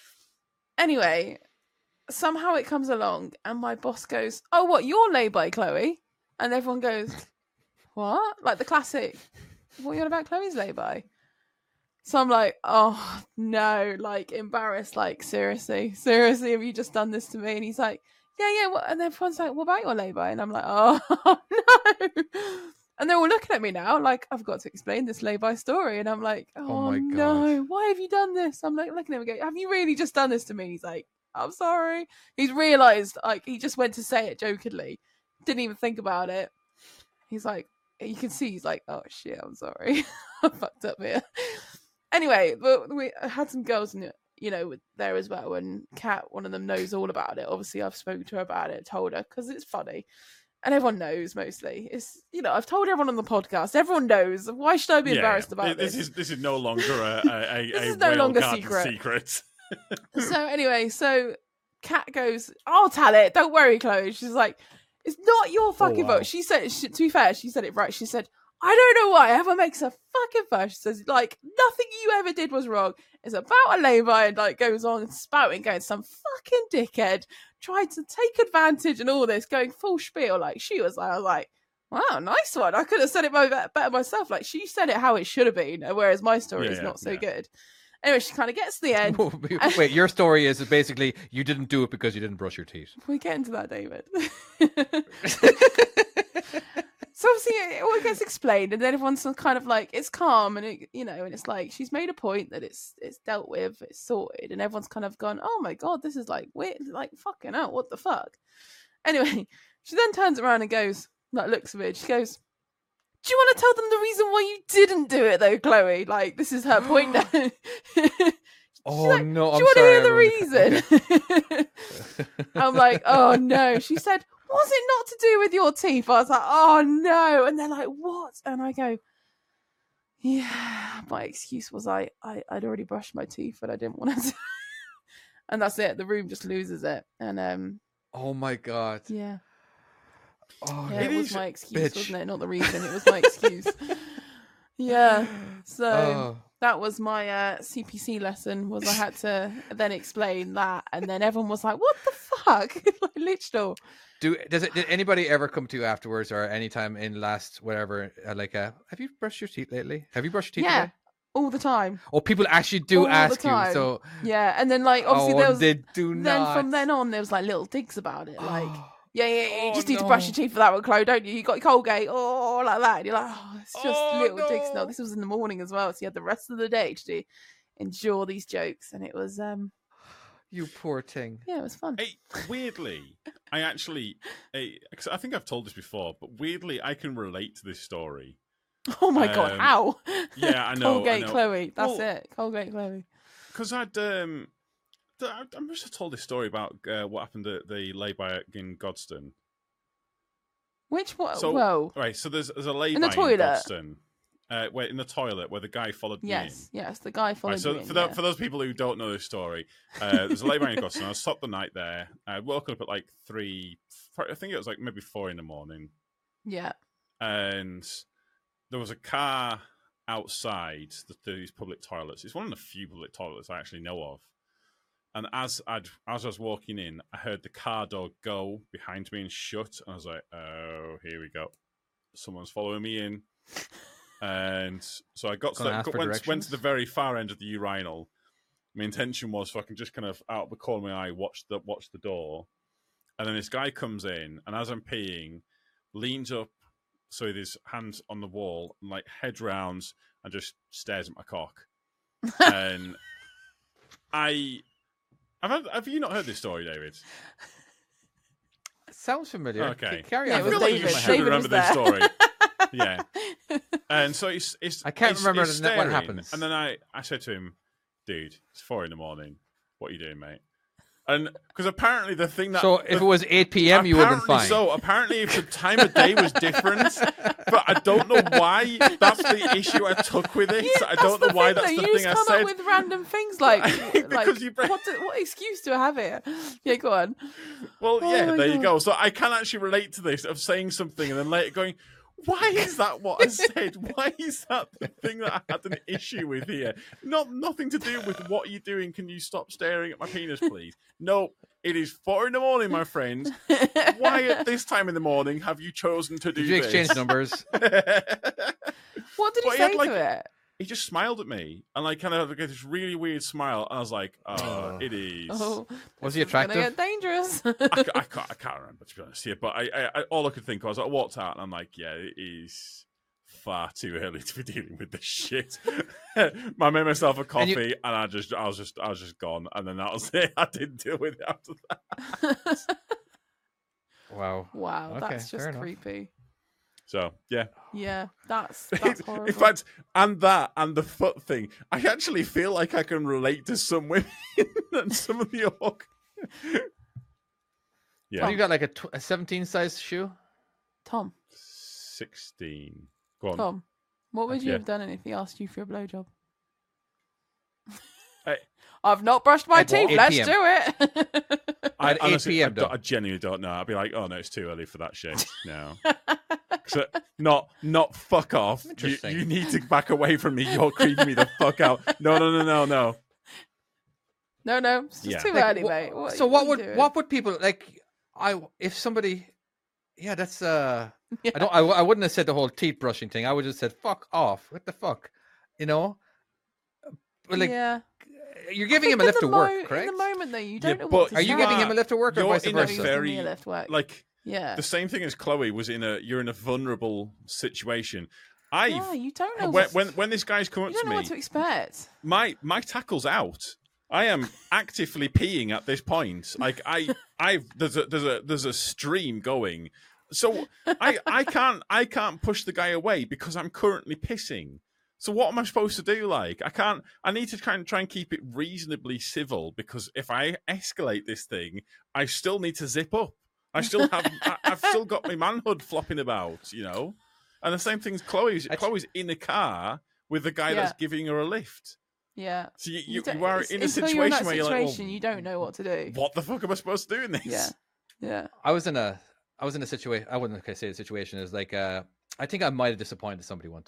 Anyway, somehow it comes along, and my boss goes, "Oh, what, you're lay-by, Chloe?" And everyone goes, "What?" Like the classic, "What are you on about, Chloe's lay-by?" So I'm like, "Oh no!" Like embarrassed. Like seriously, seriously, have you just done this to me? And he's like, "Yeah, yeah." What? And everyone's like, "What about your lay-by?" And I'm like, "Oh no!" And they're all looking at me now, like I've got to explain this lay-by story. And I'm like, "Oh, Oh my no! God. Why have you done this?" I'm like looking at him and go, "Have you really just done this to me?" And he's like, "I'm sorry." He's realised, like he just went to say it jokingly, didn't even think about it. He's like, you can see he's like, "Oh shit, I'm sorry, I fucked up here." Anyway, but we had some girls in it, you know, there as well, and Kat, one of them, knows all about it. Obviously, I've spoken to her about it, told her because it's funny, and everyone knows mostly. It's you know, I've told everyone on the podcast. Everyone knows. Why should I be Yeah, embarrassed yeah. about this? this? is this is no longer a a, a, This a is no longer well-guarded secret. secret. So anyway, so Kat goes, "I'll tell it. Don't worry, Chloe." She's like, "It's not your fucking wow. fault." She said, she, to be fair, she said it right. She said, "I don't know why everyone makes a fucking fuss." She says, like, nothing you ever did was wrong. It's about a lay-by, and like goes on spouting, going, some fucking dickhead tried to take advantage and all this, going full spiel. Like she was like, I was like, wow, nice one. I could have said it my, better myself. Like she said it how it should have been, whereas my story Yeah, is yeah, not so yeah. good. Anyway, she kind of gets to the end. Wait, your story is basically you didn't do it because you didn't brush your teeth. We get into that, David. So obviously it all gets explained, and then everyone's kind of like, it's calm, and it, you know, and it's like she's made a point that it's it's dealt with, it's sorted, and everyone's kind of gone, "Oh my god, this is like weird, like fucking out, what the fuck?" Anyway, she then turns around and goes, like looks at me, and she goes, "Do you want to tell them the reason why you didn't do it, though, Chloe? Like this is her point now." Oh like, no! "Do I'm you want sorry, to hear the everyone. reason?" I'm like, "Oh no." She said, "Was it not to do with your teeth?" I was like, "Oh no." And they're like, "What?" And I go, "Yeah, my excuse was I, I I'd already brushed my teeth, but I didn't want to." And that's it. The room just loses it. And um, Oh my god! yeah, Oh, yeah, It it was is- my excuse, bitch. wasn't it? Not the reason. It was my excuse. Yeah. So Oh. that was my uh, C P C lesson. Was I had to then explain that, and then everyone was like, "What the fuck?" Like literal. Do does it? Did anybody ever come to you afterwards, or anytime in last whatever? Uh, like, uh, have you brushed your teeth lately? Have you brushed your teeth? Yeah, today? all the time. Oh, people actually do All the ask you. time. So Yeah, and then like obviously oh, there was they do then not. from then on there was like little digs about it, like. Yeah, yeah, yeah, you Oh, just need to brush no. your teeth for that one, Chloe, don't you? You got your Colgate, oh, like that. And you're like, oh, it's just Oh, little digs. No, no. this was in the morning as well, so you had the rest of the day to do, endure these jokes, and it was, um, You poor thing. yeah, it was fun. Hey, weirdly, I actually, hey, 'cause I think I've told this before, but weirdly, I can relate to this story. Oh my god, um, how? yeah, I know, I Colgate, know. Chloe, that's Well- it. Colgate, Chloe. Because I'd, um, th- I I must have told this story about uh, what happened at the lay-by in Godstone. Which one? So- Whoa. Right, so there's, there's a lay-by the in, toilet? Godstone. Uh, where, in the toilet where the guy followed me in. Yes, yes, the guy followed Right, so you in, for, tho- yeah. for those people who don't know this story, uh, there's a lay-by in Godstone. I stopped the night there. I woke up at like three, I think it was like maybe four in the morning. Yeah. And there was a car outside the, these public toilets. It's one of the few public toilets I actually know of. And as I'd as I was walking in, I heard the car door go behind me and shut. And I was like, "Oh, here we go. Someone's following me in." And so I got to Gonna the, ask for went, went directions? to the very far end of the urinal. My intention was so I can just kind of out of the corner of my eye watch the watch the door. And then this guy comes in, and as I'm peeing, leans up so with his hands on the wall and like head rounds and just stares at my cock. And I have I, have you not heard this story, David? Sounds familiar. Okay. C- Carry Yeah, on. it I was feel like David. you should David remember was this there. story. Yeah. And so it's, it's I can't it's, remember it's the- what staring. happens. And then I, I said to him, dude, it's four in the morning. What are you doing, mate? And because apparently the thing that So if it was eight p.m., you would have been apparently fine. so apparently if the time of day was different, but I don't know why that's the issue I took with it. Yeah, I don't know the why thing, that's though. the you thing I just come said. up with random things like, Because like you bring- what, do, what excuse do I have here? Yeah, go on. Well, Oh yeah, my there you God. go. So I can actually relate to this of saying something and then later going, why is that what I said? Why is that the thing that I had an issue with here? Not nothing to do with what you're doing. Can you stop staring at my penis, please? No, it is four in the morning, my friend. Why at this time in the morning have you chosen to do Did you this? exchange numbers? What did he But he say had, to like- it? He just smiled at me and like kind of like this really weird smile. And I was like, oh, Oh. it is. Oh, Was this he is gonna attractive? get dangerous. I, ca- I can't, I can't remember to be honest here, but I, I, I, all I could think was I walked out and I'm like, yeah, it is far too early to be dealing with this shit. I made myself a coffee And and, you- I just, I was just, I was just gone, and then that was it. I didn't deal with it after that. Wow. Wow, Okay, that's just fair enough. creepy. So yeah, Yeah, that's that's horrible. in fact, and that and the foot thing, I actually feel like I can relate to some women and some of the org. Yeah, Have you got like a, tw- a seventeen size shoe? Tom, sixteen. Go on. Tom, what would you Yeah. have done if he asked you for a blowjob? I- I've not brushed my At teeth. eight Let's p.m. do it. I At eight honestly, p.m. I, don't- though. I genuinely don't know. I'd be like, oh no, it's too early for that shit. No, so, not not fuck off. You, Interesting. you need to back away from me. You're creeping me the fuck out. No, no, no, no, no. no, no, it's just Yeah. too Like, early, wha- mate. What, so what are you would doing? what would people like? I if somebody, yeah, that's uh, Yeah. I don't, I, I wouldn't have said the whole teeth brushing thing. I would have said fuck off. What the fuck, you know? But like, yeah. you're I giving him think a in lift the to work, mo- correct? In the moment, though, you Yeah, don't know but what to Are you say. giving him a lift to work or You're vice in a No, versa? he's giving very me a lift work. like yeah. the same thing as Chloe was in a. You're in a vulnerable situation. I yeah, you don't know when, what, when when this guy's come you up don't to know me, what to expect. my my tackle's out. I am actively peeing at this point. Like I, I've there's a there's a there's a stream going. So I I can't I can't push the guy away because I'm currently pissing. So what am I supposed to do? Like I can't. I need to try and try and keep it reasonably civil because if I escalate this thing, I still need to zip up. I still have I, I've still got my manhood flopping about, you know. And the same thing's Chloe's. That's- Chloe's in a car with the guy that's Yeah. giving her a lift. Yeah. So you, you, don't- you are it's- in a until situation you're in that where you're like, situation, well, you don't know what to do. what the fuck am I supposed to do in this? Yeah. Yeah. I was in a I was in a situation. I wouldn't okay, say the situation is like uh, I think I might have disappointed somebody one time.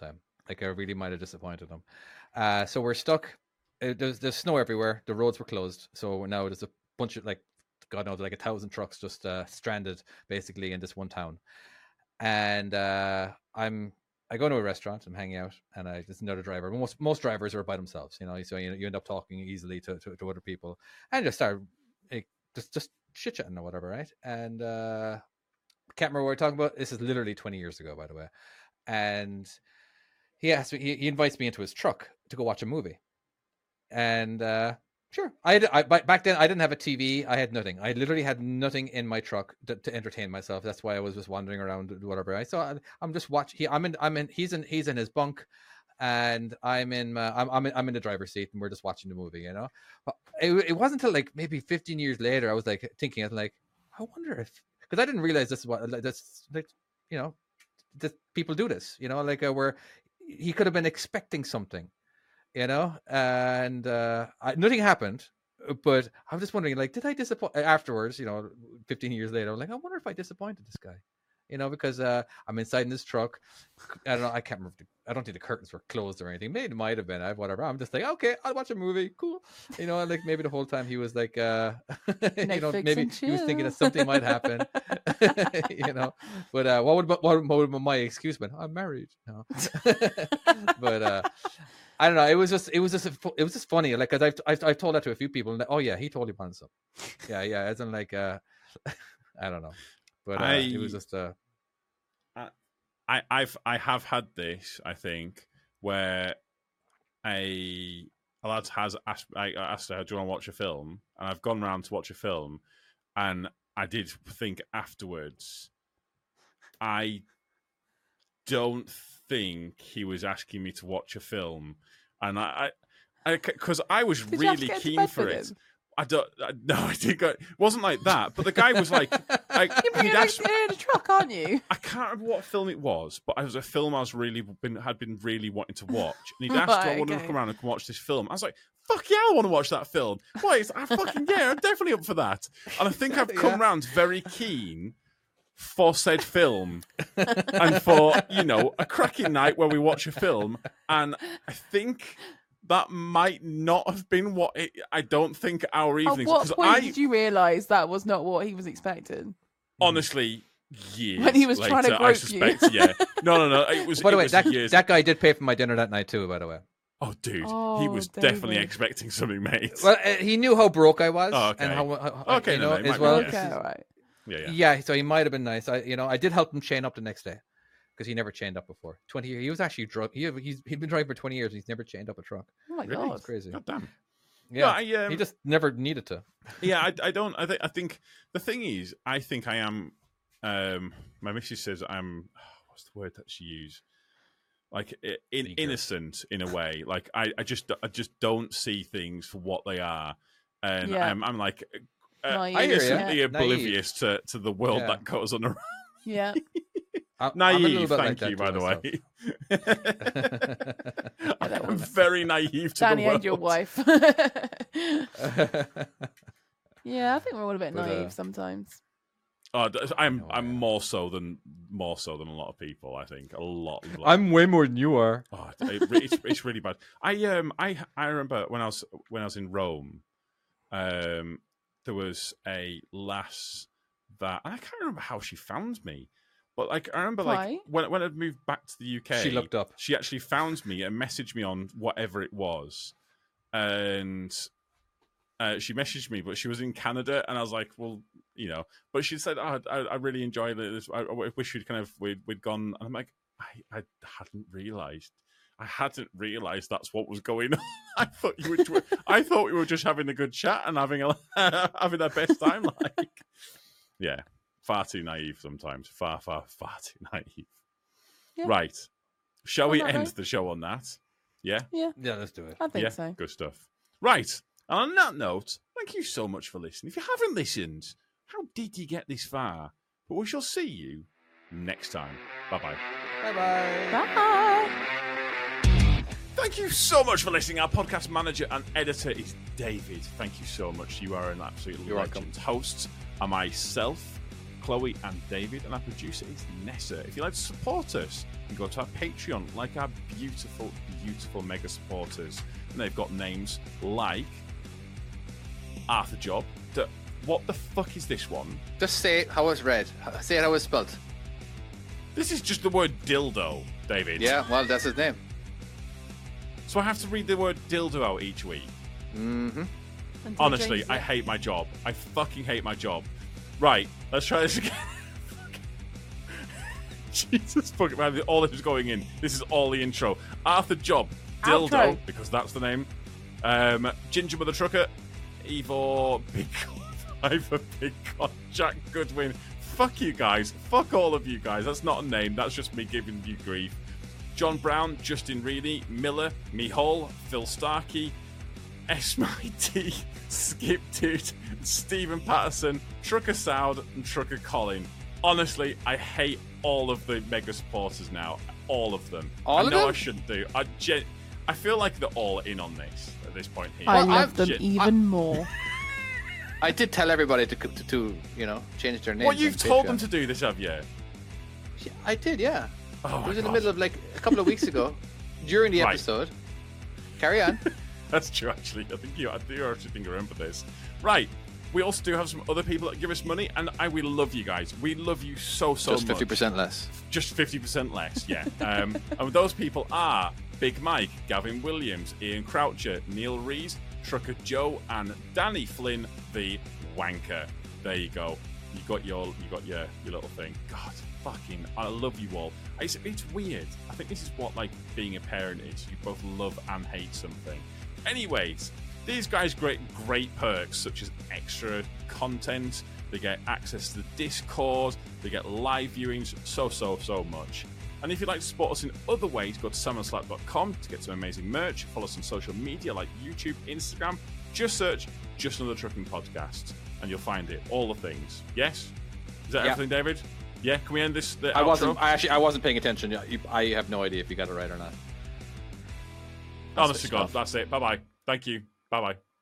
Like I really might have disappointed him. Uh, so we're stuck. Uh, There's there's snow everywhere. The roads were closed. So now there's a bunch of like, God knows, like a thousand trucks just uh, stranded basically in this one town. And uh, I'm I go to a restaurant. I'm hanging out, and I there's another driver. Most most drivers are by themselves, you know. So you, you end up talking easily to, to, to other people, and just start like, just just chit chatting or whatever, right? And uh, can't remember what we're talking about. This is literally twenty years ago, by the way. And he asks me, he, he invites me into his truck to go watch a movie. And uh, sure, I, had, I back then I didn't have a T V. I had nothing. I literally had nothing in my truck to, to entertain myself. That's why I was just wandering around, whatever. I saw. I'm just watching. He, I'm in. I'm in. He's in. He's in his bunk, and I'm in. My, I'm. I'm in, I'm in the driver's seat, and we're just watching the movie. You know, but it, it wasn't until like maybe fifteen years later I was like thinking, I was like, I wonder if, because I didn't realize this is what like, that's like, you know, that people do this. You know, like uh, where he could have been expecting something. You know, and uh, I, nothing happened, but I'm just wondering, like, did I disappoint afterwards? You know, fifteen years later, I'm like, I wonder if I disappointed this guy. You know, because uh, I'm inside in this truck. I don't know. I can't remember. The, I don't think the curtains were closed or anything. Maybe it might have been. I whatever. I'm just like, okay, I'll watch a movie. Cool. You know, like maybe the whole time he was like, uh, you know, maybe he was thinking that something might happen. You know, but uh, what would what, what would my excuse been? I'm married. No. But. Uh, I don't know. It was just, it was just, it was just funny. Like, cause I've, I've, I've told that to a few people. And like, oh yeah, he totally wanted some. Yeah, yeah. As in, like, uh, I don't know, but uh, I, it was just. Uh, I, I've, I have had this. I think where a, a lad has asked, I asked her, "Do you want to watch a film?" And I've gone round to watch a film, and I did think afterwards, I don't think he was asking me to watch a film, and I, I, because I, I was Did you have to really get to keen bed for with it. him? I don't, I, no, I didn't go. It wasn't like that. But the guy was like, I, You're bringing he'd asked, in a truck, aren't you? I can't remember what film it was, but it was a film I was really been had been really wanting to watch. And he'd asked, "Do I Right, want to okay. come around and watch this film?" I was like, "Fuck yeah, I want to watch that film." Why? It's, I fucking yeah, I'm definitely up for that. And I think I've come Yeah. round very keen for said film and for, you know, a cracking night where we watch a film. And I think that might not have been what it, I don't think our At evenings, what because point I did you realise that was not what he was expecting? honestly years When he was later, trying to I grope you. suspect, yeah. No, no, no. It was. by the it way, was that years. that guy did pay for my dinner that night too. By the way, Oh, dude, he Oh, was definitely David. expecting something, mate. well, uh, he knew how broke I was, Oh, okay. and how, how Okay, you no, know no, it as might be, well. yeah. Okay, all right. yeah, yeah. Yeah, so he might have been nice. I, you know, I did help him chain up the next day because he never chained up before. Twenty years. He was actually drunk. He he's he'd been driving for twenty years. And he's never chained up a truck. Oh my Really? god. It's crazy. God damn. Yeah, No, I, um, he just never needed to. yeah, I, I don't. I think. I think the thing is, I think I am. Um, my missus says I'm. What's the word that she used? Like i- in, Eager. innocent in a way. Like I, I just, I just don't see things for what they are, and Yeah. I'm, I'm like uh, Naive, I hear ya. innocently Yeah. oblivious to, to the world Yeah. that goes on around. Yeah. I, I'm a little Naive, bit thank like you, that by to the way. that I'm was- very naive to Danny the world. and your wife. myself. Yeah, I think we're all a bit But, uh, naive sometimes. Oh, d- I'm No, I'm yeah. more so than more so than a lot of people. I think a lot. lot. I'm way more than you are. Oh, it, re- it's, it's really bad. I um I I remember when I was when I was in Rome, um there was a lass that and I can't remember how she found me, but like I remember like Why? when when I moved back to the U K, She looked up. She actually found me and messaged me on whatever it was, and uh, she messaged me, but she was in Canada, and I was like, well, you know, but she said, oh, I, I really enjoyed this. I, I wish we'd kind of we'd, we'd gone, and I'm like, I, I hadn't realized. I hadn't realized that's what was going on. I thought you were. I thought we were just having a good chat and having a having our best time. Like, yeah, far too naive sometimes. Far, far, far too naive. Yeah. Right. Shall On we that end note. the show on that? Yeah. Yeah, Yeah, let's do it. I think yeah. so. Good stuff. Right. And on that note, thank you so much for listening. If you haven't listened, how did you get this far? But we shall see you next time. Bye bye. Bye bye. Bye. Thank you so much for listening. Our podcast manager and editor is David. Thank you so much. You are an absolute You're legend. welcome. Hosts are myself, Chloe, and David, and our producer is Nessa. If you'd like to support us, and go to our Patreon, like our beautiful, beautiful mega supporters. And they've got names like Arthur Job. D- what the fuck is this one? Just say it how it's read. Say it how it's spelled. This is just the word dildo, David. Yeah, well, that's his name. So I have to read the word dildo out each week. Mm-hmm. Until Honestly, James I is- hate my job. I fucking hate my job. Right, let's try this again. Jesus fucking man, all this is going in. This is all the intro. Arthur Job, dildo, Outro. because that's the name. Um, Ginger Mother Trucker, Ivor Big Ivor Big God, Jack Goodwin. Fuck you guys. Fuck all of you guys. That's not a name. That's just me giving you grief. John Brown, Justin Reilly, Miller, Mihal, Phil Starkey, S M I T, Skip Dude, Stephen Patterson, Trucker Sound, and Trucker Colin. Honestly, I hate all of the mega supporters now. All of them. All I of know them? I shouldn't do. I, gen- I feel like they're all in on this at this point here. I Well, love I've them gen- even more. I did tell everybody to, to, to you know, change their names. Well, you've on told Patreon. them to do this, have you? Yeah, I did, yeah. Oh it my was in the God. middle of like a couple of weeks ago, during the Right. episode. Carry on. That's true, actually. I think you, I do actually think I remember this. Right. We also do have some other people that give us money, and I we love you guys. We love you so so Just much. fifty percent less. Just fifty percent less, yeah. Um, and those people are Big Mike, Gavin Williams, Ian Croucher, Neil Rees, Trucker Joe, and Danny Flynn, the wanker. There you go. You got your you got your your little thing. God, fucking, I love you all. It's, it's weird. I think this is what like being a parent is. You both love and hate something. Anyways, these guys great great perks such as extra content. They get access to the Discord. They get live viewings. So so so much. And if you'd like to support us in other ways, go to salmon slap dot com to get some amazing merch. Follow us on social media like YouTube, Instagram. Just search Just Another Trucking Podcast and you'll find it. All the things. Yes? Is that Yeah. everything, David? Yeah? Can we end this? The I outro? wasn't. I actually. I wasn't paying attention. Yeah, you- I have no idea if you got it right or not. Honest to switched God, off. that's it. Bye bye. Thank you. Bye bye.